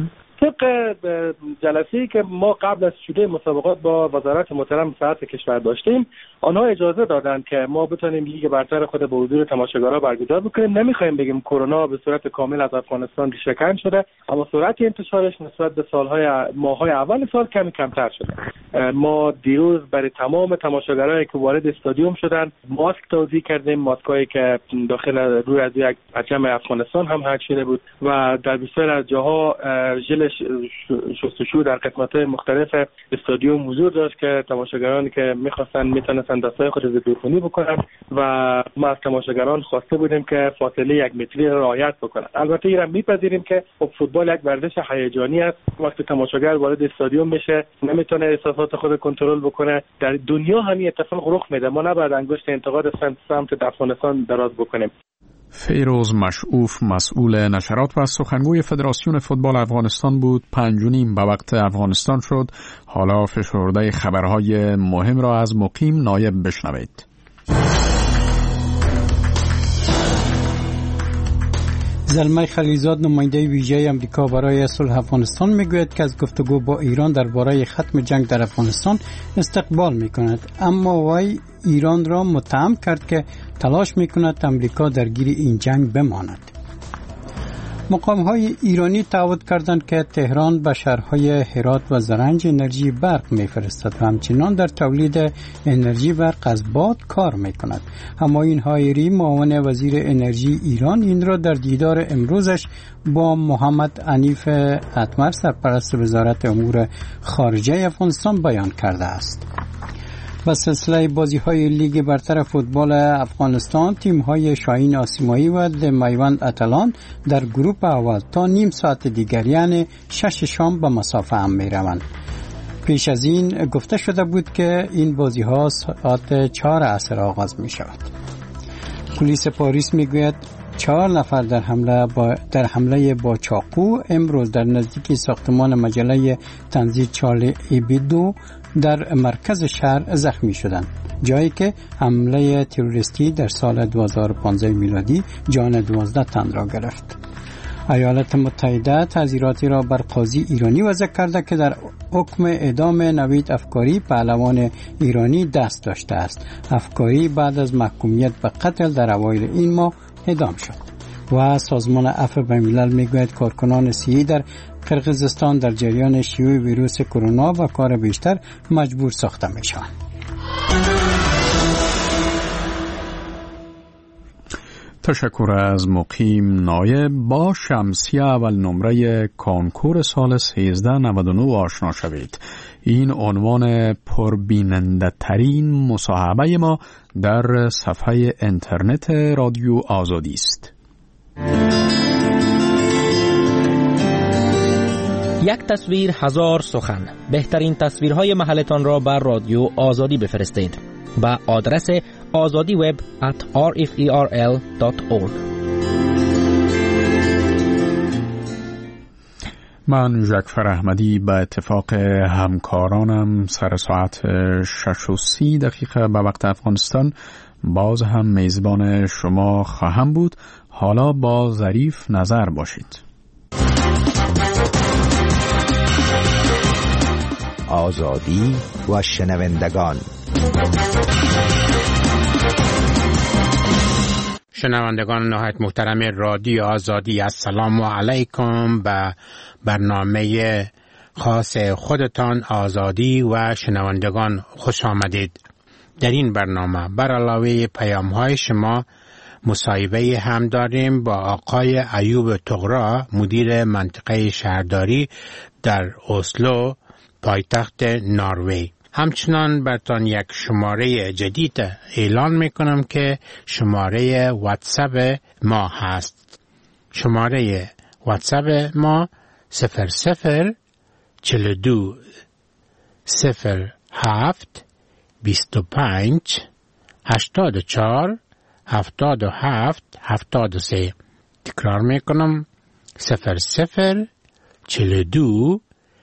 D: طبق جلسه‌ای که ما قبل از شروع مسابقات با وزارت محترم صحت کشور داشتیم، آنها اجازه دادند که ما بتونیم لیگ برتر خود با حضور تماشاگرها برگزار بکنیم. نمیخوایم بگیم کرونا به صورت کامل از افغانستان ریشه‌کن شده، اما سرعت انتشارش نسبت به ماه‌های اول سال کمی کمتر شده. ما دیروز برای تمام تماشاگرایی که وارد استادیوم شدن ماسک توزیع کردیم، ماسکایی که داخل روی از یک پرچم افغانستان هم حک شده بود و در بسیار از جاها ژل شستشو در قسمت‌های مختلف استادیوم حضور داشت که تماشاگرانی که میتونستن دستای خود ضد عفونی بکنن و ما از تماشاگران خواسته بودیم که فاصله 1 متری را رعایت بکنن. البته این را میپذیریم که فوتبال یک ورزش هیجانی است. وقتی تماشاگر وارد استادیوم میشه نمیتونه احساسات خود کنترل بکنه. در دنیا همین اتفاق رخ میده. ما نباید انگشت انتقاد سمت افغانستان دراز بکنیم.
A: فیروز مشعوف مسئول نشرات و سخنگوی فدراسیون فوتبال افغانستان بود. 5:30 به وقت افغانستان شد. حالا فشرده خبرهای مهم را از مقیم نایب بشنوید.
B: زلمه خلیلزاد نماینده ویژه امریکا برای صلح افغانستان میگوید که از گفتگو با ایران درباره ختم جنگ در افغانستان استقبال میکند، اما وی ایران را متهم کرد که تلاش میکند امریکا درگیر این جنگ بماند. مقام‌های ایرانی تعهد کردند که تهران به شهرهای هرات و زرنج انرژی برق می‌فرستد و همچنان در تولید انرژی برق از باد کار می‌کند. همایون حایری معاون وزیر انرژی ایران این را در دیدار امروزش با محمد عنیف اتمر سرپرست وزارت امور خارجه افغانستان بیان کرده است. با سلسله بازی‌های لیگ برتر فوتبال افغانستان، تیم‌های شاهین آسیمایی و میوند اتلان در گروه اول تا نیم ساعت دیگر یعنی 6 شام به مسافه هم می‌روند. پیش از این گفته شده بود که این بازی‌ها ساعت 4 عصر آغاز می‌شود. پلیس پاریس می‌گوید 4 نفر در حمله با چاقو امروز در نزدیکی ساختمان مجله تنزیل چارلی ایبیدو در مرکز شهر زخمی شدند، جایی که حمله تروریستی در سال 2015 میلادی جان 12 تن را گرفت. ایالات متحده تعزیراتی را بر قاضی ایرانی وضع کرده که در حکم اعدام نوید افکاری پهلوان ایرانی دست داشته است. افکاری بعد از محکومیت به قتل در اوایل این ماه اعدام شد و سازمان عفو بین‌الملل میگوید کارکنان صحی در قرقیزستان در جریان شیوع ویروس کرونا و کار بیشتر مجبور ساخته میشوند.
A: تشکر از مقیم نایب. با شمسیه اول نمره کنکور سال 1399 آشنا شوید. این عنوان پربیننده ترین مصاحبه ما در صفحه اینترنت رادیو آزادی است.
S: یک تصویر هزار سخن. بهترین تصویرهای محلتان را بر رادیو آزادی بفرستید با آدرس azadiweb@rferl.org.
A: من جعفر احمدی به اتفاق همکارانم سر ساعت 6:30 به وقت افغانستان باز هم میزبان شما خواهم بود. حالا با ظریف نظر باشید.
C: آزادی و شنوندگان.
E: شنوندگان نهایت محترم رادیو آزادی، السلام علیکم. به برنامه خاص خودتان آزادی و شنوندگان خوش آمدید. در این برنامه بر علاوه پیام‌های شما مصاحبه هم داریم با آقای ایوب طغرا، مدیر منطقه شهرداری در اسلو، پایتخت نروژ. همچنان براتون یک شماره جدید اعلان میکنم که شماره واتساپ ما هست. شماره واتساپ ما 0042 07 25 84 77 73. تکرار میکنم 0042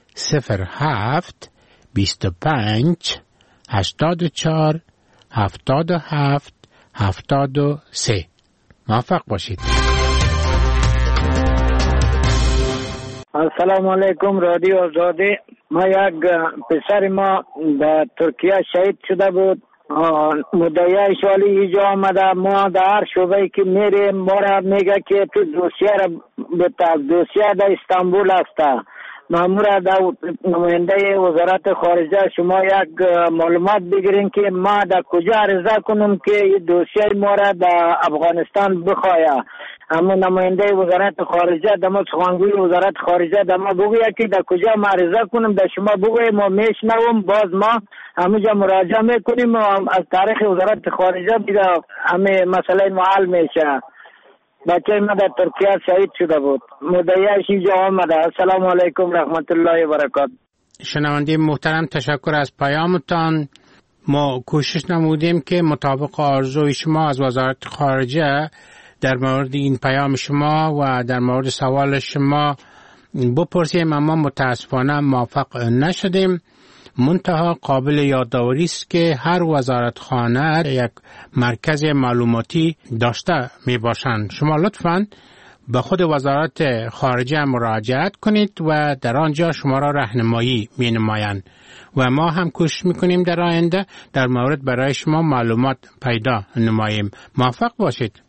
E: 07 25 84 77 73. موفق باشید.
H: السلام علیکم رادیو آزادی. ما یک پسر ما در ترکیه شهید شده بود. مدعی سالی اینجا آمده. ما در هر شعبه که میریم ما را میگه که تو دوسیه را بتا. دوسیه در استانبول است. مامور در نماینده وزارت خارجه شما یک معلومات بگیرین که ما در کجا عرضه کنم که این دوسیه ما را در افغانستان بخواهد. اما نماینده وزارت خارجه دما سخنگوی وزارت خارجه دما بگوید که در کجا معرضه کنم. در شما بگوید ما میشنوم. باز ما همونجا مراجعه میکنیم و از تاریخ وزارت خارجه دیگه همه مسئله محل میشه. بچه ما در ترکیه شهید شده بود. مدعیش اینجا آمده. السلام علیکم رحمت الله و برکاته.
E: شنونده محترم تشکر از پیامتان. ما کوشش نمودیم که مطابق آرزوی شما از وزارت خارجه در مورد این پیام شما و در مورد سوال شما بپرسیم، اما متاسفانه موفق نشدیم. منتها قابل یادآوری است که هر وزارتخانه یک مرکز معلوماتی داشته می باشند. شما لطفاً به خود وزارت خارجه مراجعت کنید و در آنجا شما را راهنمایی می نمایند و ما هم کوشش می کنیم در آینده در مورد برای شما معلومات پیدا نماییم. موفق باشید.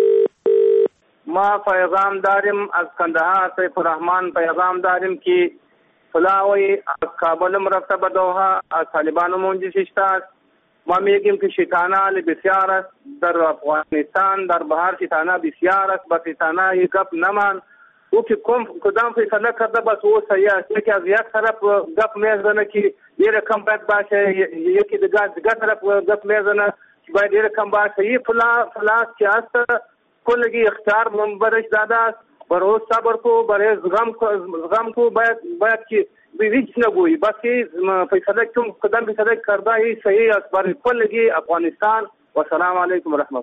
J: ما پیغام داریم از کندهار سیف الرحمن. پیغام داریم که فلاوی از کابل رفته به دوحه از طالبان منجش است. ما میگیم که شیطانه بسیار است در افغانستان، در بهار شیطانه بسیار است. بس شیطانه یک گپ نمان او که کدام فیصله کرده بس او صحیح است. یکی از یک طرف گپ میزنه که یه رقم باید باشه، یکی دیگه طرف گپ میزنه که باید یه رقم باشه. این فلاس که است کلگی اختیار برش داده است. برای صبر کو، برای زغم کو باید که هیچ نگویی. بس فیصله کدام فیصله کرده ای صحیح است برای کلگی افغانستان. و سلام علیکم و رحمت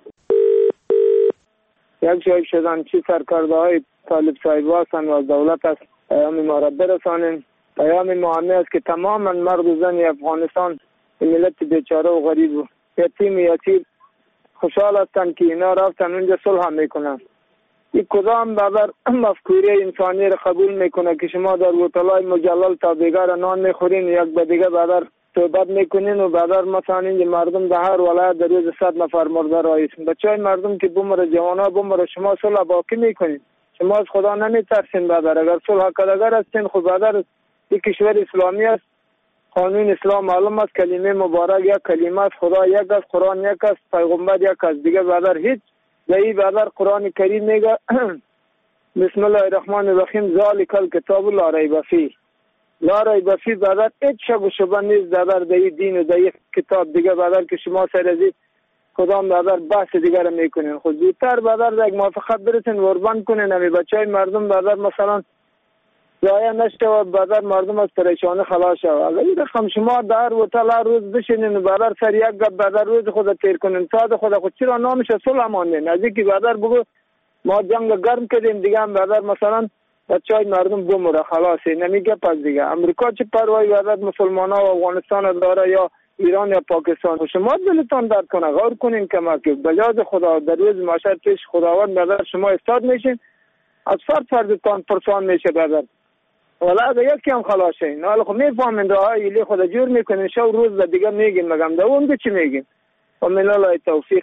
J: الله.
H: یک جای شدن چی سرکرده های طالب صاحب هستند و از دولت است پیام ما را برسانین. پیام مهمی است که تمام مرد و زن افغانستان ملت بیچاره و غریب و یتیم خوشحال هستند که اینا رفتن اونجا صلح میکنن. این کدام بابر مفکوری انسانی را قبول میکنه که شما در هتل‌های مجلل تا بیگار نان میخورین، یک به دیگه بابر صحبت میکنین و بابر مثلا اینجا مردم در هر ولایت در روز 100 نفر مرده رایشن. بچهای مردم که بمره، جوانا بمره، شما صلح باقی میکنین. شما از خدا نمیترسین بابر. اگر صلح کردگر هستین خب بابر یک کشور اسلامی است، قانون اسلام معلوم است، کلمه مبارک یک کلمه است، خدا یک است، قرآن یک است، پیغمبر یک است. دیگه بابر هیچ دایی بابر قرآن کریم میگه بسم الله الرحمن الرحیم ذالک الکتاب لا ریب فیه. لا ریب فیه بابر هیچ شک و شبهه نیست بابر دایی دین و دایی کتاب دیگه بابر که شما سر از کدام بابر بحث دیگه را میکنین. خود زودتر بابر در یک موافقت برسین قربان کنین. همی بچهای مردم بابر مثلا ضایع نشته و بابر مردم از پریشانی خلاص شود. اگر این رقم شما در هتل هر روز بشینین و بابر سر یک گپ بابر روز خود تیر کنین ساعت خود چرا نامش صلح ماندین؟ از اینکه بابر بگو ما جنگ گرم کردیم دیگه هم بابر مثلا بچهای مردم بمره خلاصه نمیگه. پس دیگه امریکا چه پروایی بابر مسلمانا و افغانستان داره یا ایران یا پاکستان؟ و شما دلتان درد کنه غور کنین که بجاز خدا در روز محشر پیش خداوند بابر شما استاد میشین، از فرضتان پرسان میشه بابر. ولی اگه یکی هم خلاصه این حالا خب میفهمین راه ایلی خود جور میکنین شو روز به دیگه میگین مگم ده اونده چی میگین. و من الله توفیق.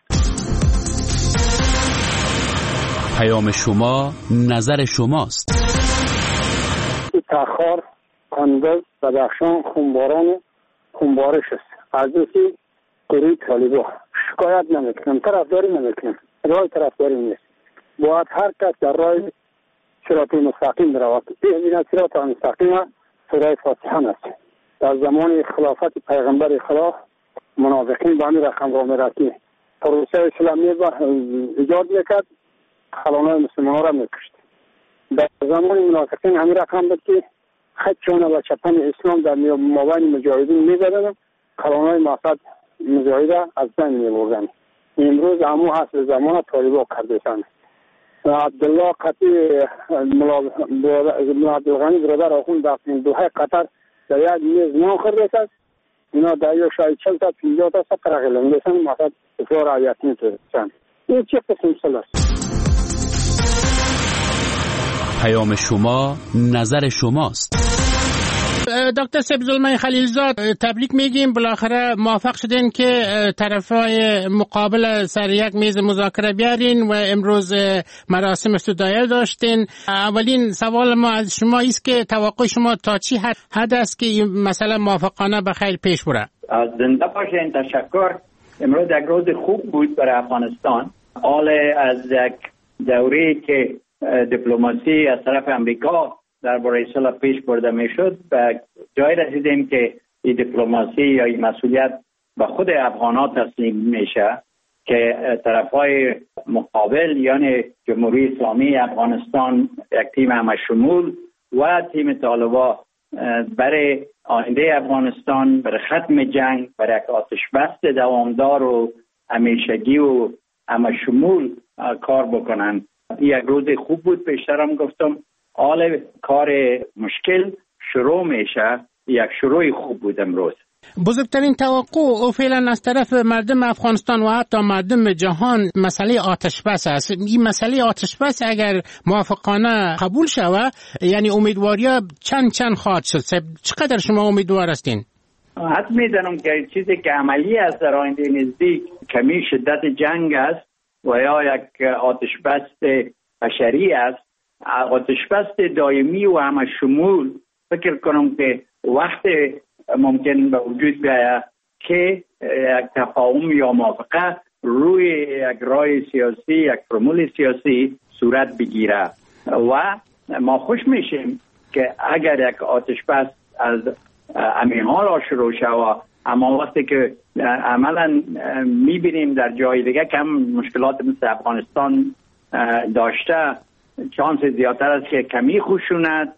M: پیام شما نظر شماست.
H: تاخار انداز بدخشان خونبارش است. از اینکه گروه طالبا شکایت نمیکنم، طرفداری نمیکنم، راه طرفداری نیست. باید هر کس در راه صراط مستقیم برود. این صراط مستقیم سوره فاتحه است. در زمان خلافت پیغمبر خدا منافقین به همین رقم را میرفت که پروسه اسلامی ایجاد میکرد، خلانای مسلمان را میکشت. در زمان منافقین همین رقم بود که خط چونه و چپن اسلام در مابین مجاهدین میزدن، خلانای مقصد مجاهد از بین میبردن. امروز همو حسب زمان طالبا کرده‌اند. عبدالله قطعی عبدالغنی برادر آخوند در دوحه قطر در یک میز نان خورده است. اینا در یک شاید 40 تا 50 تا سفر غلنده است. مقصد افرار عیت میتونند. این چه قسم صلح است؟
M: پیام شما نظر شماست.
E: دکتر سبزالمای خلیلزاد، تبریک میگیم، بالاخره موافق شدین که طرفای مقابل سر یک میز مذاکره بیارین و امروز مراسم افتتاحیه داشتین. اولین سوال ما از شما است که توقع شما تا چی حد است که این مسئله موافقانه به خیر پیش بره؟
P: زنده باشین. تشکر. امروز یک روز خوب بود برای افغانستان. حال از یک دوره که دیپلماسی از طرف امریکا درباره صلح پیش برده میشد به جای رسیدیم که این دیپلماسی یا این مسئولیت به خود افغان‌ها تسلیم میشه که طرفای مقابل یعنی جمهوری اسلامی افغانستان، یک تیم همشمول و تیم طالبان برای آینده افغانستان، برای ختم جنگ، برای یک آتشبس دوامدار و همیشگی و همشمول کار بکنن. یک روز خوب بود. پیشترم گفتم حال کار مشکل شروع میشه. یک شروع خوب بود امروز.
E: بزرگترین توقع او فعلا از طرف مردم افغانستان و حتی مردم جهان مسئله آتش بس است. این مسئله آتش بس اگر موافقانه قبول شود یعنی امیدواری چند خواهد شد. چقدر شما امیدوار هستین؟
P: حد میدانم که چیزی که عملی است در آینده نزدیک کمی شدت جنگ است و یا یک آتش بس بشری است. آتش بس دائمی و همه شمول فکر کنم که وقت ممکن به وجود بیاید که یک تفاهم یا موافقه روی یک راه سیاسی، یک فرمول سیاسی صورت بگیره و ما خوش میشیم که اگر یک آتش بس از همین حال شروع شود. اما وقتی که عملا میبینیم در جای دیگه کم مشکلات مثل افغانستان داشته، چانس زیادتر است که کمی خشونت،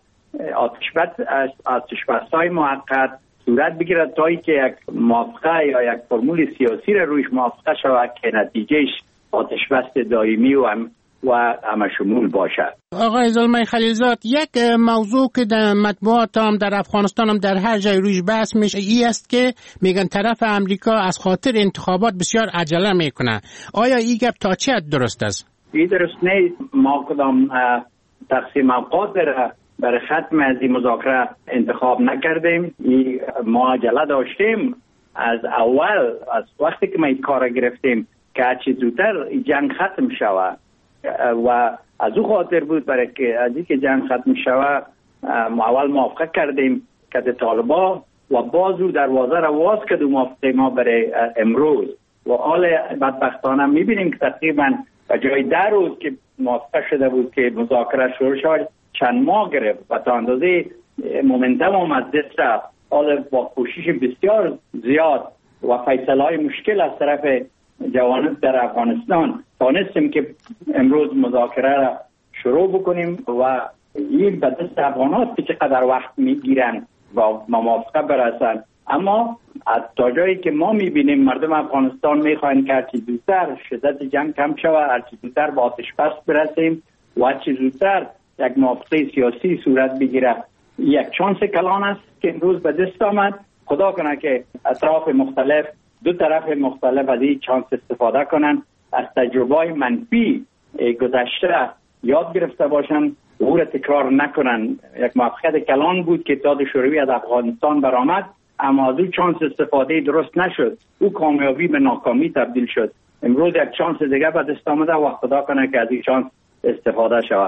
P: آتش‌بس‌های موقت صورت بگیرد تا اینکه یک موافقه یا یک فرمول سیاسی را رویش موافقه شود که نتیجهش آتش‌بس دائمی و همشمول باشد.
E: آقای زلمای خلیلزاد، یک موضوع که در مطبوعات هم در افغانستان هم در هر جای رویش بحث میشه این است که میگن طرف امریکا از خاطر انتخابات بسیار عجله میکنه. آیا این گپ تا چه حد درست است؟
P: این درست نیست. ما کدام تقسیم اوقات برای ختم از این مذاکره انتخاب نکردیم. ما عجله داشتیم از اول، از وقتی که ما این کار گرفتیم که هرچی زودتر جنگ ختم شود و از او خاطر بود برای که از این که جنگ ختم شود ما اول موافقه کردیم که طالبان و بازو دروازه را واز کرد و موافقه ما برای امروز و حال بدبختانه میبینیم که تقریبا به جای 10 روز که موافقه شده بود که مذاکره شروع شد چند ماه گرفت و تا اندازه مومنتم هم از دست رفت. حالا با کوشش بسیار زیاد و فیصله‌های مشکل از طرف جوانب در افغانستان تانستیم که امروز مذاکره را شروع بکنیم و این به دست افغانات که چقدر وقت میگیرن و موافقه برسن. اما تا جایی که ما میبینیم مردم افغانستان میخواین که هرچی زودتر شدت جنگ کم شود، هرچی زودتر با آتش بس برسیم و هرچی زودتر یک موافقه سیاسی صورت بگیره. یک چانس کلان است که امروز به دست آمد. خدا کنه که اطراف مختلف، دو طرف مختلف از این چانس استفاده کنن، از تجربه منفی گذشته یاد گرفته باشن و او را تکرار نکنن. یک موفقیت کلان بود که اتحاد شوروی از افغانستان برآمد، اما از او چانس استفاده درست نشد. او کامیابی به ناکامی تبدیل شد. امروز یک چانس دیگه به دست آمده و خدا کنه که از این چانس استفاده شود.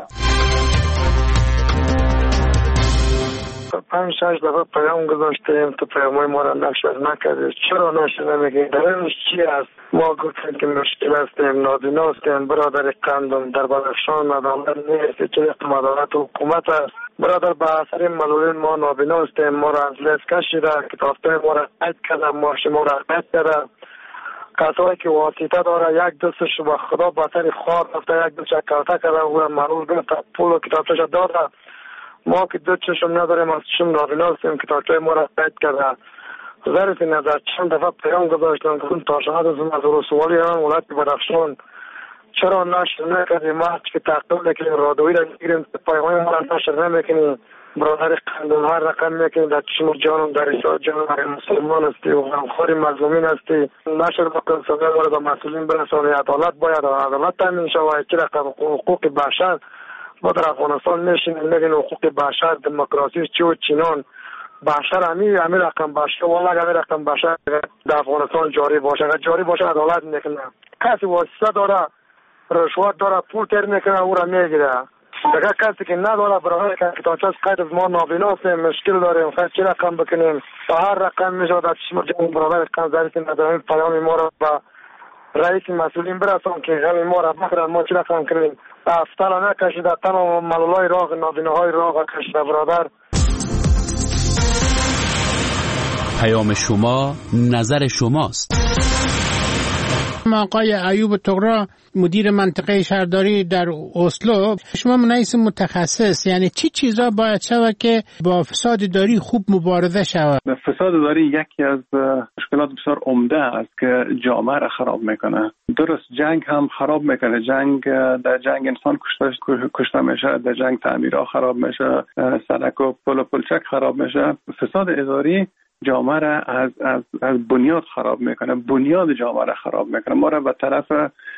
H: 5-6 دفعه پیام گذاشتیم تو پیامای ما را نشر نکردید. چرا نشر نمیگید؟ دلیلش چی است؟ ما گفتیم که مشکل هستیم، نابینا هستیم. برادر قندم در بدخشان عدالت نیست، چه مدارت حکومت است. برادر به اثر معلولین ما نابینا هستیم. ما را از لیست کشیده، کتاب‌های ما را قید کرده، ماشین ما را قید کرده. کسایی که واسطه داره یک دستش به خدا بطری خوار رفته، یک دستش کارتا کرده، او را معلول گرفته، پول و کتابش داده. ما که دو چشم نداریم، از چشم نابینا هستیم، کتاب‌های ما را قید کرده. ظرف نظر چند دفعه پیام گذاشتن که تا شهاد از رسوالی هم ولایت بدخشان چرا نشر نکردیم؟ ما که تعقیب نکنیم، رادیویی را میگیریم، پیام‌های ما را نشر نمیکنیم. برادر قندون هر رقم میکنیم، در چشم جانم در ایسا جانم هر مسلمان هستی و غمخواری مظلومین هستی. نشر بکن صدای ما را به مسئولین برسانی. عدالت باید عدالت تامین شود. چه رقم حقوق بشر
G: ما در افغانستان میشینیم میگن حقوق بشر، دموکراسی چی و چینان. بشر همین رقم بشر، والله اگر رقم بشر در افغانستان جاری باشه، اگر جاری باشه عدالت میکنه. کسی واسطه داره، رشوت داره، پول تر میکنه او را میگیره. اگر کسی که نداره برای که تا چه قید از ما نابینا هستیم، مشکل داریم، خیلی چی رقم بکنیم، تا هر رقم میشه در چشم جمهور برادر رقم زدید نداریم. پیام ما را به رئیس مسئولین برسون که غم ما را بخرن، ما چی رقم کنیم. افتلا نکشیده، تمام ملولای راغ نابیناهای راغ کشیده برادر.
M: پیام شما، نظر شماست.
E: آقای ایوب طغرا، مدیر منطقه شهرداری در اسلو، شما رئیس متخصص، یعنی چی چیزا باید شود که با فساد داری خوب مبارزه شود؟
K: فساد داری یکی از مشکلات بسیار عمده است که جامعه را خراب میکنه. درست جنگ هم خراب میکنه. در جنگ انسان کشته میشه، در جنگ تعمیرها خراب میشه، سړک و پل و پلچک خراب میشه. فساد اداری جامعه را از بنیاد خراب میکنه، بنیاد جامعه را خراب میکنه، ما را به طرف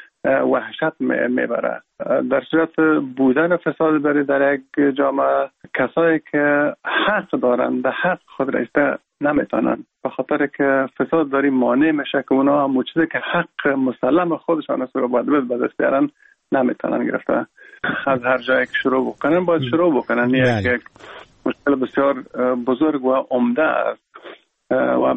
K: وحشت میبره. در صورت بودن فساد داری در یک جامعه، کسایی که حق دارن به حق خود را ایسته نمیتونن، به خاطر که فساد داری مانع میشه که اونا هم چیزی که حق مسلم خودشان است رو باید به دست بیارن نمیتونن گرفته. از هر جایی که شروع بکنن باید شروع بکنن. یک مشکل بسیار بزرگ و عمده است و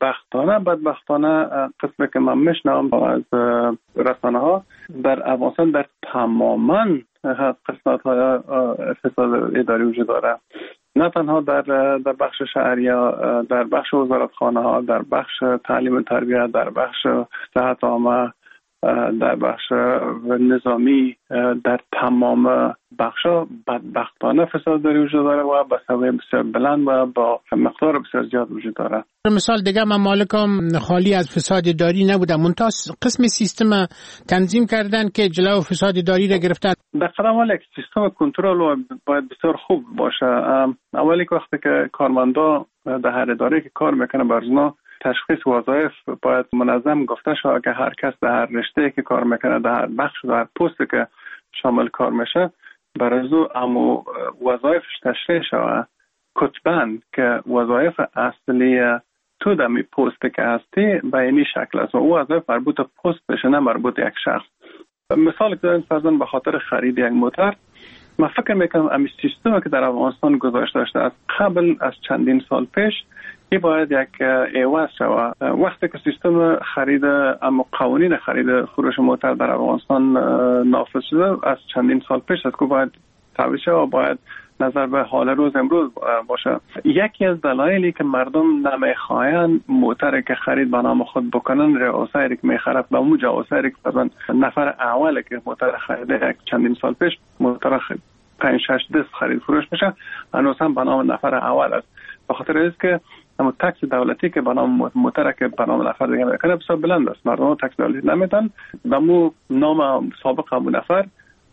K: بدبختانه قسمی که من میشنم از رسانه ها در افغانستان در تماما قسمت های فساد اداری وجود داره، نه تنها در بخش شهری ها، در بخش وزارتخانه ها، در بخش تعلیم و تربیت، در بخش صحت عامه، در بخش نظامی، در تمام بخشا بدبختانه فساد داری وجود داره و به سوی بسیار بلند و با مقدار بسیار زیاد وجود داره.
E: مثال دیگه ممالک هم خالی از فساد داری نبودن، منتها قسم سیستم تنظیم کردن که جلو فساد داری را گرفتن.
K: در قدم اول یک سیستم کنترل باید بسیار خوب باشه. اولی که وقتی که کارمندا در هر اداره که کار میکنه برزنا تشخیص وظایف باید منظم گفته شود که هر کس در هر رشته که کار میکنه، در هر بخش، در هر پستی که شامل کار میشه، برای امو وظایفش تشریح شود کتباً که وظایف اصلی تو دمی پستی که هستی به اینی شکل است و او وظایف مربوط پست بشه، نه مربوط یک شخص. مثال که داریم فرضاً به خاطر خرید یک موتر، من فکر میکنم امی سیستمی که در افغانستان گذاشته شده از قبل از چندین سال پیش این باید یک عوض شود. وقتی که سیستم خرید اما قوانین خرید فروش موتر در افغانستان نافذ شده از چندین سال پیش است که باید تعویض شود و باید نظر به حال روز امروز باشه. یکی از دلایلی که مردم نمیخواین موتر که خرید به نام خود بکنن، رئاسایی که میخرد به اون جواسایی که مثلا نفر اولی که موتر خریده یک چندین سال پیش موتر 5-6 دست خرید فروش میشه، هنوز هم به نام نفر اول است. به خاطر اینکه که اما تکس دولتی که به نام موتر که به نام نفر دیگه میکنه بسیار بلند است. مردم تکس دولتی نمیدن، به مو نام سابق همون نفر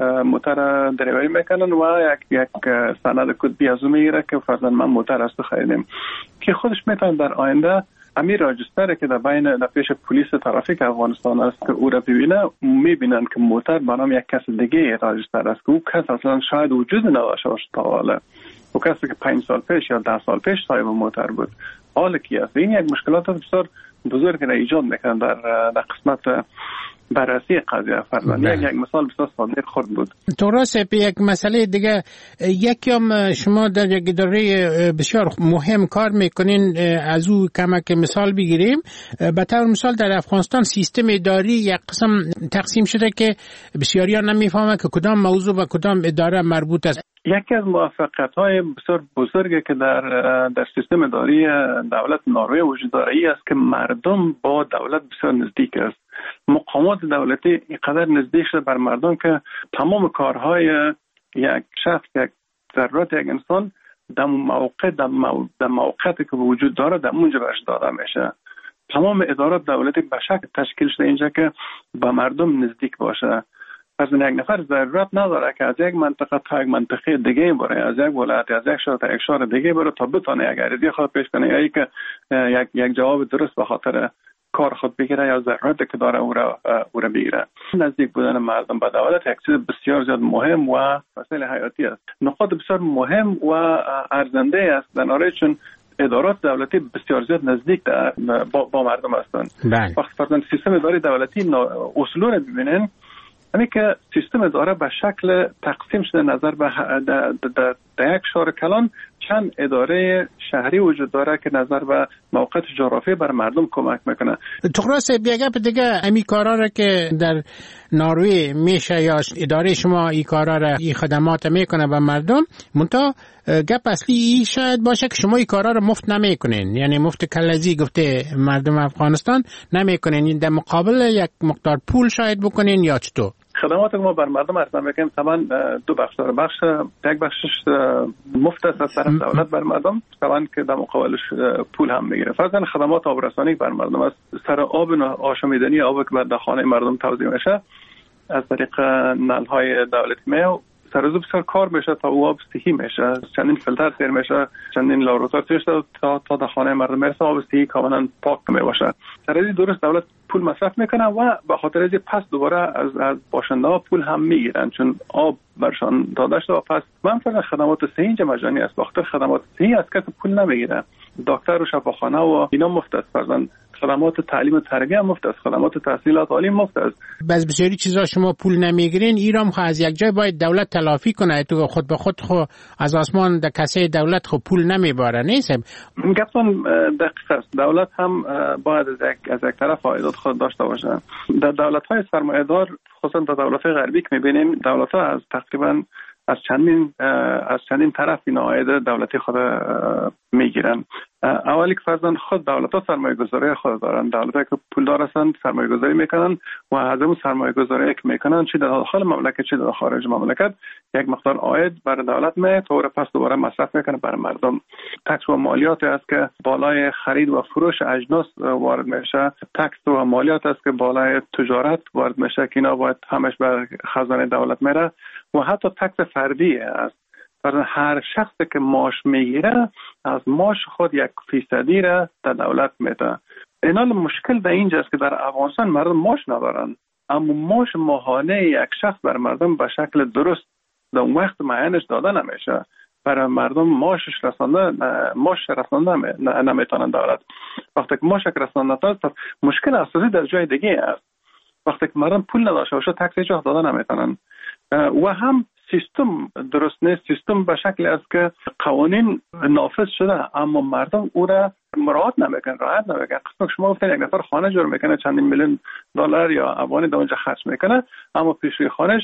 K: موتر دریوری میکنن و یک سند کدبی از اون میگیره که فرضاً من موتر است خریدم، که خودش میتونه در آینده امیر راجستره که در پیش پلیس ترافیک افغانستان است که او را ببینه، میبینن که موتر به نام یک کس دیگه راجستر است که او کس اصلا شاید وجود نداشته باشه تا حالا. او کسی که 5 سال پیش یا 10 سال پیش صاحب موتر بود حال کی است. این یک مشکلات بسیار بزرگ را ایجاد میکنه در قسمت بررسی قضیه. فرضاً یک مثال بسیار ساده خورد بود.
E: درسته. یک مسئله دیگه، یکم شما در یک اداره بسیار مهم کار میکنین، از او کمک مثال بگیریم. به طور مثال در افغانستان سیستم اداری یک قسم تقسیم شده که بسیاری ها نمیفهمه که کدام موضوع و کدام اداره مربوط است.
K: یکی از موفقیت‌های بسیار بزرگی که در سیستم اداری دولت نروژ وجود داره ای است که مردم با دولت بسیار نزدیک است. مقامات دولتی اینقدر نزدیک شده بر مردم که تمام کارهای یک شخص، یک ضرورت یک انسان در موقعیتی که وجود داره در اونجا برش داده میشه. تمام ادارات دولتی به شکل تشکیل شده اینجا که با مردم نزدیک باشه. از یک نفر ضرورت نداره که از یک منطقه تا یک منطقه دیگه بره، از یک ولایت از یک شهر تا یک شهر دیگه بره تا بتونه یک عریضه خود پیش کنه یا که یک جواب درست به خاطر کار خود بگیره یا ضرورتی که داره او را بگیره. نزدیک بودن مردم به دولت یک چیز بسیار زیاد مهم و مسئله حیاتی است. نقاط بسیار مهم و ارزنده است در ناره، چون ادارات دولتی بسیار زیاد نزدیک با مردم هستند. وقتی فرضاً سیستم اداری دولتی اصولا رو ببینن، یعنی که سیستم اداره به شکل تقسیم شده نظر به در یک شهر کلان چند اداره شهری وجود داره که نظر به موقعیت جغرافی بر مردم کمک میکنه.
E: تقراس بیگه دیگه امی کارا را که در نروژ میشه یا اداره شما این کارا را این خدمات میکنه به مردم، منتها گپ اصلی ای شاید باشه که شما این کارا را مفت نمیکنین، یعنی مفت کلزی گفته مردم افغانستان نمیکنین، این در مقابل یک مقدار پول شاید بکنین یا چطور؟
K: خدمات ما بر مردم ارسال میکنیم طبعا دو بخش داره. یک بخشش مفت است از طرف دولت بر مردم، طبعا که در مقابلش پول هم میگیره. فرضاً خدمات آبرسانی بر مردم است، سر آب آشامیدنی آب که در خانه مردم توزیع میشه از طریق نل‌های دولتی میاد، سر روز بسیار کار میشه تا او آب صحی میشه، چندین فیلتر سیر میشه، چندین لابراتوار سیر شده تا در خانه مردم میرسه آب صحی کاملا پاک میباشه. سر از درست دولت پول مصرف میکنه و به خاطر از پس دوباره از باشنده ها پول هم میگیرن، چون آب برشان داده شده و پس منفعت خدمات صحی اینجا مجانی است. بخاطر خدمات صحی از کسی پول نمیگیره، دکتر و شفاخانه و اینا مفت است، فرضاً خدمات تعلیم و تربیت مفت است، خدمات تحصیلات عالی مفت است.
E: باز بسیاری چیزا شما پول نمیگیرین، ایرام خو از یک جای باید دولت تلافی کنه، تو خود به خود خو از آسمان در کسه دولت خو پول نمیباره. نیست
K: گفتم دقیق است، دولت هم باید از یک طرف عایدات خود داشته باشه. در دولت‌های سرمایه‌دار خصوصا در دولت‌های غربی که می‌بینیم، دولت‌ها از تقریبا از چندین طرف این عاید دولتی خود میگیرن. اولی که فرضاً خود دولت‌ها سرمایه‌گذاری خود دارن، دولت‌ها که پولدار هستند سرمایه‌گذاری میکنن و از اون سرمایه‌گذاری که میکنن چه در داخل مملکت چه در خارج مملکت یک مقدار عاید برای دولت میاد و پس دوباره مصرف میکنه برای مردم. تکس و مالیات است که بالای خرید و فروش اجناس وارد میشه، تکس و مالیات است که بالای تجارت وارد میشه که اینا باید همش بر خزانه دولت میره و حتی تکس فردی است. هر شخصی که معاش میگیره از معاش خود 1% را در دولت میده. اینا مشکل به اینجاست که در افغانستان مردم معاش ندارن، اما معاش ماهانه یک شخص بر مردم به شکل درست در اون وقت معینش داده نمیشه. برای مردم معاش رسانده نمیتونن دولت. وقتی که معاش رسانده است، مشکل اساسی در جای دیگه است. وقتی که مردم پول نداشته باشه تکس هیچ وقت داده نمیتونن و هم سیستم درست نیست. سیستم به شکلی است که قوانین نافذ شده اما مردم او را مراعات نمیکنن، رعایت نمیکنن. قسم شما گفتن یک نفر خانه جور میکنه چندین میلیون دلار یا افغانی در اونجا خرج میکنه، اما پیشوی خانهش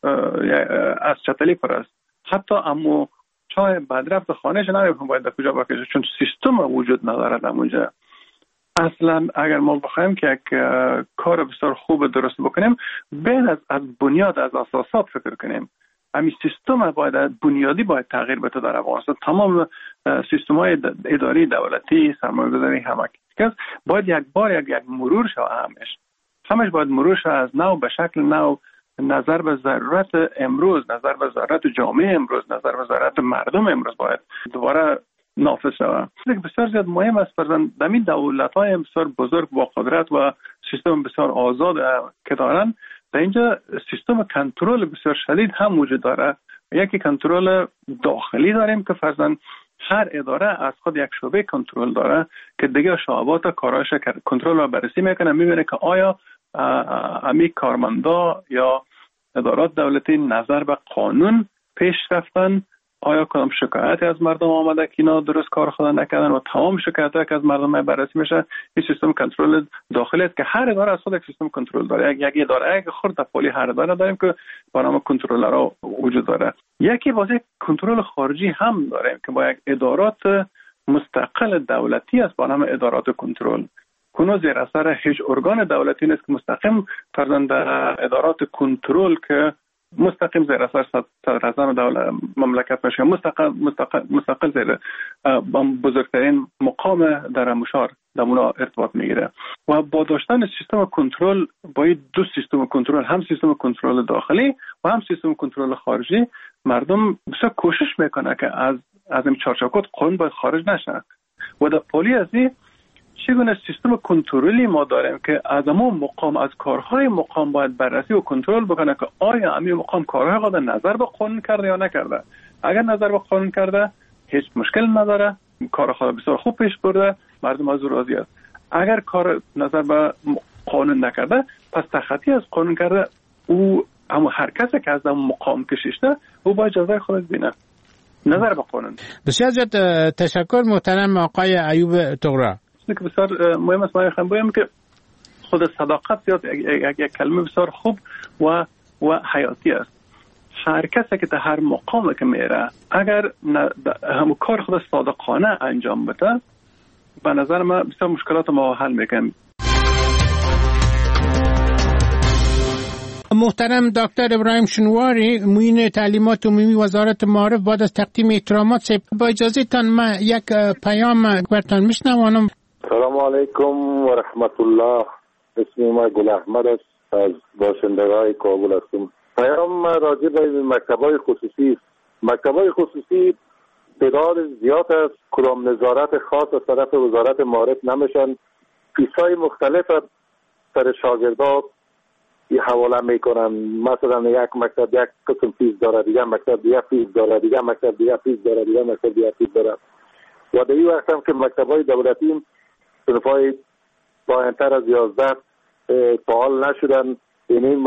K: از چتلی پر است. حتی اما چای بدرفت خانهش نمیفهم باید در کجا بکشه، چون سیستم وجود نداره در اونجا. اصلا اگر ما بخوایم که یک کار بسیار خوب درست بکنیم، بین از بنیاد از اساسات فکر کنیم. همین سیستم باید بنیادی باید تغییر بده در افغانستان. تمام سیستم‌های اداری دولتی سرمایه‌گذاری همه باید یک مرور شود، همش باید مرور شود از نو به شکل نو، نظر به ضرورت امروز، نظر به ضرورت جامعه امروز، نظر به ضرورت مردم امروز باید دوباره نافذ شود. بسیار زیاد مهم است فرضاً در این دولت‌های بسیار بزرگ با قدرت و سیستم بسیار آزاد که دارن، در اینجا سیستم کنترل بسیار شدید هم وجود داره. یکی کنترل داخلی داریم که فرضاً هر اداره از خود یک شعبه کنترل داره که دیگه شعبات کارایش کنترل و بررسی میکنه، میبینه که آیا امی کارمندا یا ادارات دولتی نظر به قانون پیش رفتن، آیا کدام شکایتی از مردم آمده که اینا درست کار خود نکردن و تمام شکایت‌ها که از مردم بررسی میشه. این سیستم کنترل داخلی است که هر اداره از خود یک سیستم کنترل داره. یک اداره یک خرد پولی هر اداره داریم که با نام کنترلرها وجود داره. یکی واسه کنترل خارجی هم داریم که با یک ادارات مستقل دولتی است با نام ادارات کنترل. کنون زیر اثر هیچ ارگان دولتی نیست که مستقیم فرضاً در ادارات کنترل که مستقیم زیر اثر صدر اعظم دولت مملکت میشه، مستقل زیر بزرگترین مقام در مشار در اونا ارتباط میگیره. و با داشتن سیستم کنترل، با این دو سیستم کنترل، هم سیستم کنترل داخلی و هم سیستم کنترل خارجی، مردم بسیار کوشش میکنه که از این چارچوبات قانون باید خارج نشه و در پالی از این چگونه سیستم کنترلی ما داریم که از اما مقام از کارهای مقام باید بررسی و کنترل بکنه که آیا امی مقام کارهای خود نظر به قانون کرده یا نکرده. اگر نظر به قانون کرده هیچ مشکل نداره، کار خود بسیار خوب پیش برده، مردم از او راضی است. اگر کار نظر به قانون نکرده پس تخطی از قانون کرده، او اما هر کسی که از اون مقام کشیشته او باید جزای خود بینه نظر به قانون.
E: بسیار زیاد تشکر محترم آقای ایوب طغرا.
K: که بسیار مهم است ما خواهیم بگیم که خود صداقت زیاد یک کلمه بسیار خوب و حیاتی است. هر کسی که در هر مقام که میره اگر هم کار خود صادقانه انجام بده، به نظر من بسیار مشکلات ما حل میکنیم.
E: محترم دکتر ابراهیم شنواری، معین تعلیمات عمومی وزارت معارف، بعد از تقدیم احترامات با اجازه تان من یک پیام برتان میشنوانم.
F: سلام علیکم و رحمت الله. اسم ما گل احمد است، از باشندگان کابل هستم. پیام راجع به مکتب‌های خصوصی. مکتب‌های خصوصی تعداد زیاد است، کدام نظارت خاص از طرف وزارت معارف نمیشن. فیس‌های مختلف سر شاگردان حواله میکنن. مثلا یک مکتب یک قسم فیس داره، دیگه مکتب دیگه فیس داره، دیگه مکتب دیگه فیس داره، دیگه مکتب دیگه فیس داره. و در این وقت هم که مکتب‌های دولتی صنف‌های پایین‌تر از 11 فعال نشدن، یعنی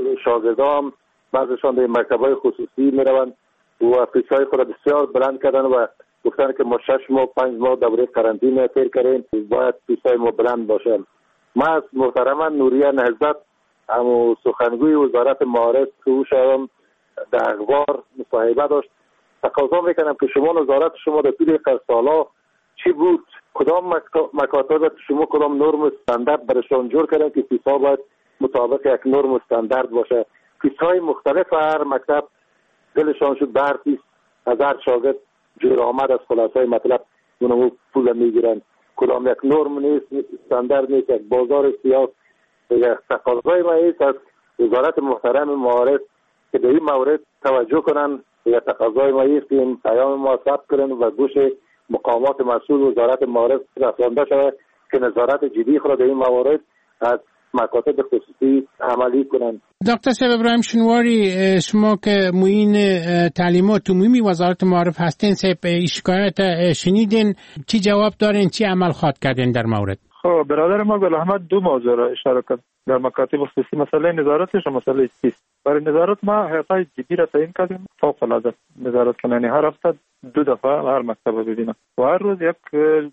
F: شاگردان بعضشان در مکتب‌های خصوصی میروند و فیس‌های خود بسیار بلند کردن و گفتن که ما 6 ماه 5 ماه دوره قرنطینه تیر کردیم، باید فیس‌های ما بلند باشه. ما از محترم نوریه نهضت اما سخنگوی وزارت معارف که او شدم در اخبار مصاحبه داشت، تقاضا میکنم که شما نظارت شما در طول سالا چی بود؟ کدام مکاتب شما کدام نرم استاندارد برشان جور کردن که فیس‌ها باید مطابق یک نرم استاندارد باشه. فیس‌های مختلف هر مکتب دلشان شد بر فیس از هر شاگرد جور آمد از خلاصه مطلب اونمو پول میگیرن. کدام یک نرم نیست، استاندارد نیست، یک بازار سیاست. یک تقاضای ما ایست از وزارت محترم معارف که به این مورد توجه کنن. یک تقاضای ما ایست که این پیام ما ثبت کنن و گوش مقامات مسئول وزارت معارف رسانده شود که نظارت جدی خود در این موارد از مکاتب خصوصی عملی کنند.
E: دکتر صاحب ابراهیم شنواری، شما که معین تعلیمات عمومی وزارت معارف هستین، شکایت شنیدین، چی جواب دارین، چی عمل خواهد کردین در مورد؟
L: خب برادر ما گل احمد دو موضوع را اشاره کرد در مکاتب خصوصی، مسئله نظارتش و مسئله فیس. برای نظارت ما هیئت‌های جدی را تعیین کردیم، فوق العاده نظارت کنن. هر هفته 2 دفعه هر مکتب ببینم و هر روز یک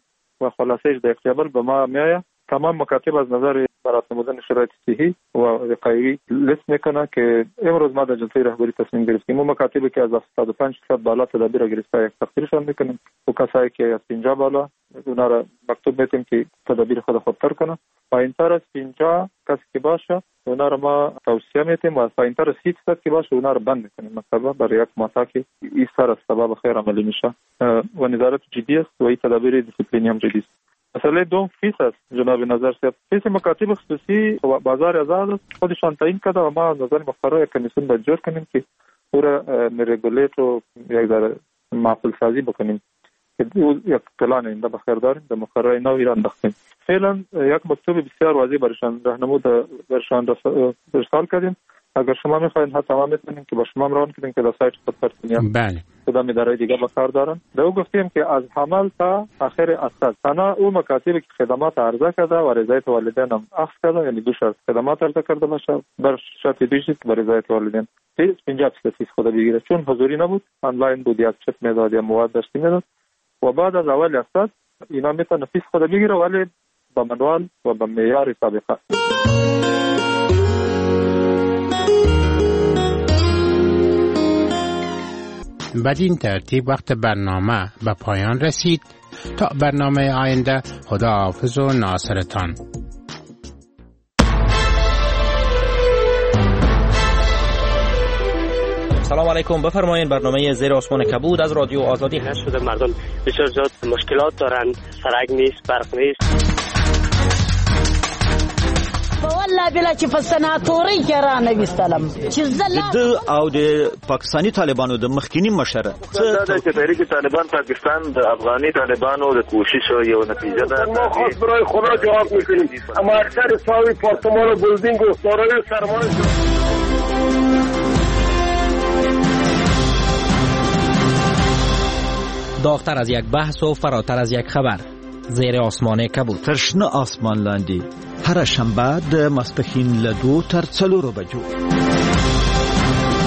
L: و خلاصه‌اش در اختیار به ما میآید. تمام مکاتب از نظر برات نمودن شرایط صحی و وقایعی لیست میکنه که امروز ما در جلسه رهبری تصمیم گرفتیم. اون مکاتبی که از 75% بالا تدابیر گرفته یک تقدیرشان میکنیم و کسایی که از 50 بالا اونا را مکتوب میتیم که تدابیر خودتر کنه. پایینتر از 50 کسی که باشه اونا را ما توصیه میتیم و از پایینتر از 30% که باشه اونا را بند میکنیم مثلا برای یک ماه که این سر از سبب خیر عملی میشه و نظارت جدی است و این تدابیر دیسیپلینی هم جدی است. مسئله دوم فیس است. جناب نظر صاحب، فیس مکاتب خصوصی و بازار آزاد است، خودشان تعیین کرده و ما نظر مقرر یک کمیسیون باید جور کنیم که او را ریگولیت و یک ذره معقول سازی بکنیم که یک پلان اینده بخیر داریم در مقرر نو ایران انداختیم. فعلا یک مکتوب بسیار واضح برشان راهنمود برشان ارسال کردیم. اگر شما میخواین حتی ما میتونیم که با شما روان کنیم که در سایت خود پرسونیا
E: بله
L: کدام اداره دیگه بکار دارن. در او گفتیم که از حمل تا آخر اساس تنها او مکاتبی که خدمات عرضه کرده و رضایت والدین هم اخذ کرده، یعنی 2 شرط خدمات عرضه کرده باشه، بر شرط دیگه که رضایت والدین 50% فیس خود بگیره، چون حضوری نبود آنلاین بود یا چت میداد یا مواد داشتی میداد و بعد از اول اساس اینا میتونه فیس خود بگیره ولی با منوال و با معیار سابقه.
E: بدین ترتیب وقت برنامه به پایان رسید. تا برنامه آینده، خداحافظ و ناصرتان.
S: سلام علیکم، بفرمایید. برنامه زیر آسمان کبود از رادیو آزادی
O: هست. شده مردم بسیار زیاد مشکلات دارن، سرک نیست، برق نیست.
N: والله بلا چې په سناتوري کې را نویستلم چې
Q: د او د پاکستانی طالبانو د مخکینی مشره
F: څه چې تحریک طالبان پاکستان د افغاني طالبانو د کوشش یو نتیجه ده.
R: ما خاص برای خدا جواب میکنیم، اما اکثر ساوی پارتمان و بلدینگ و سارای سرمایه
S: داغتر از یک بحث و فراتر از یک خبر، زیر آسمان کبود،
Q: ترشنه آسمان لاندی، هر شنبه د ماسپښین له 2 تر 4 بجو.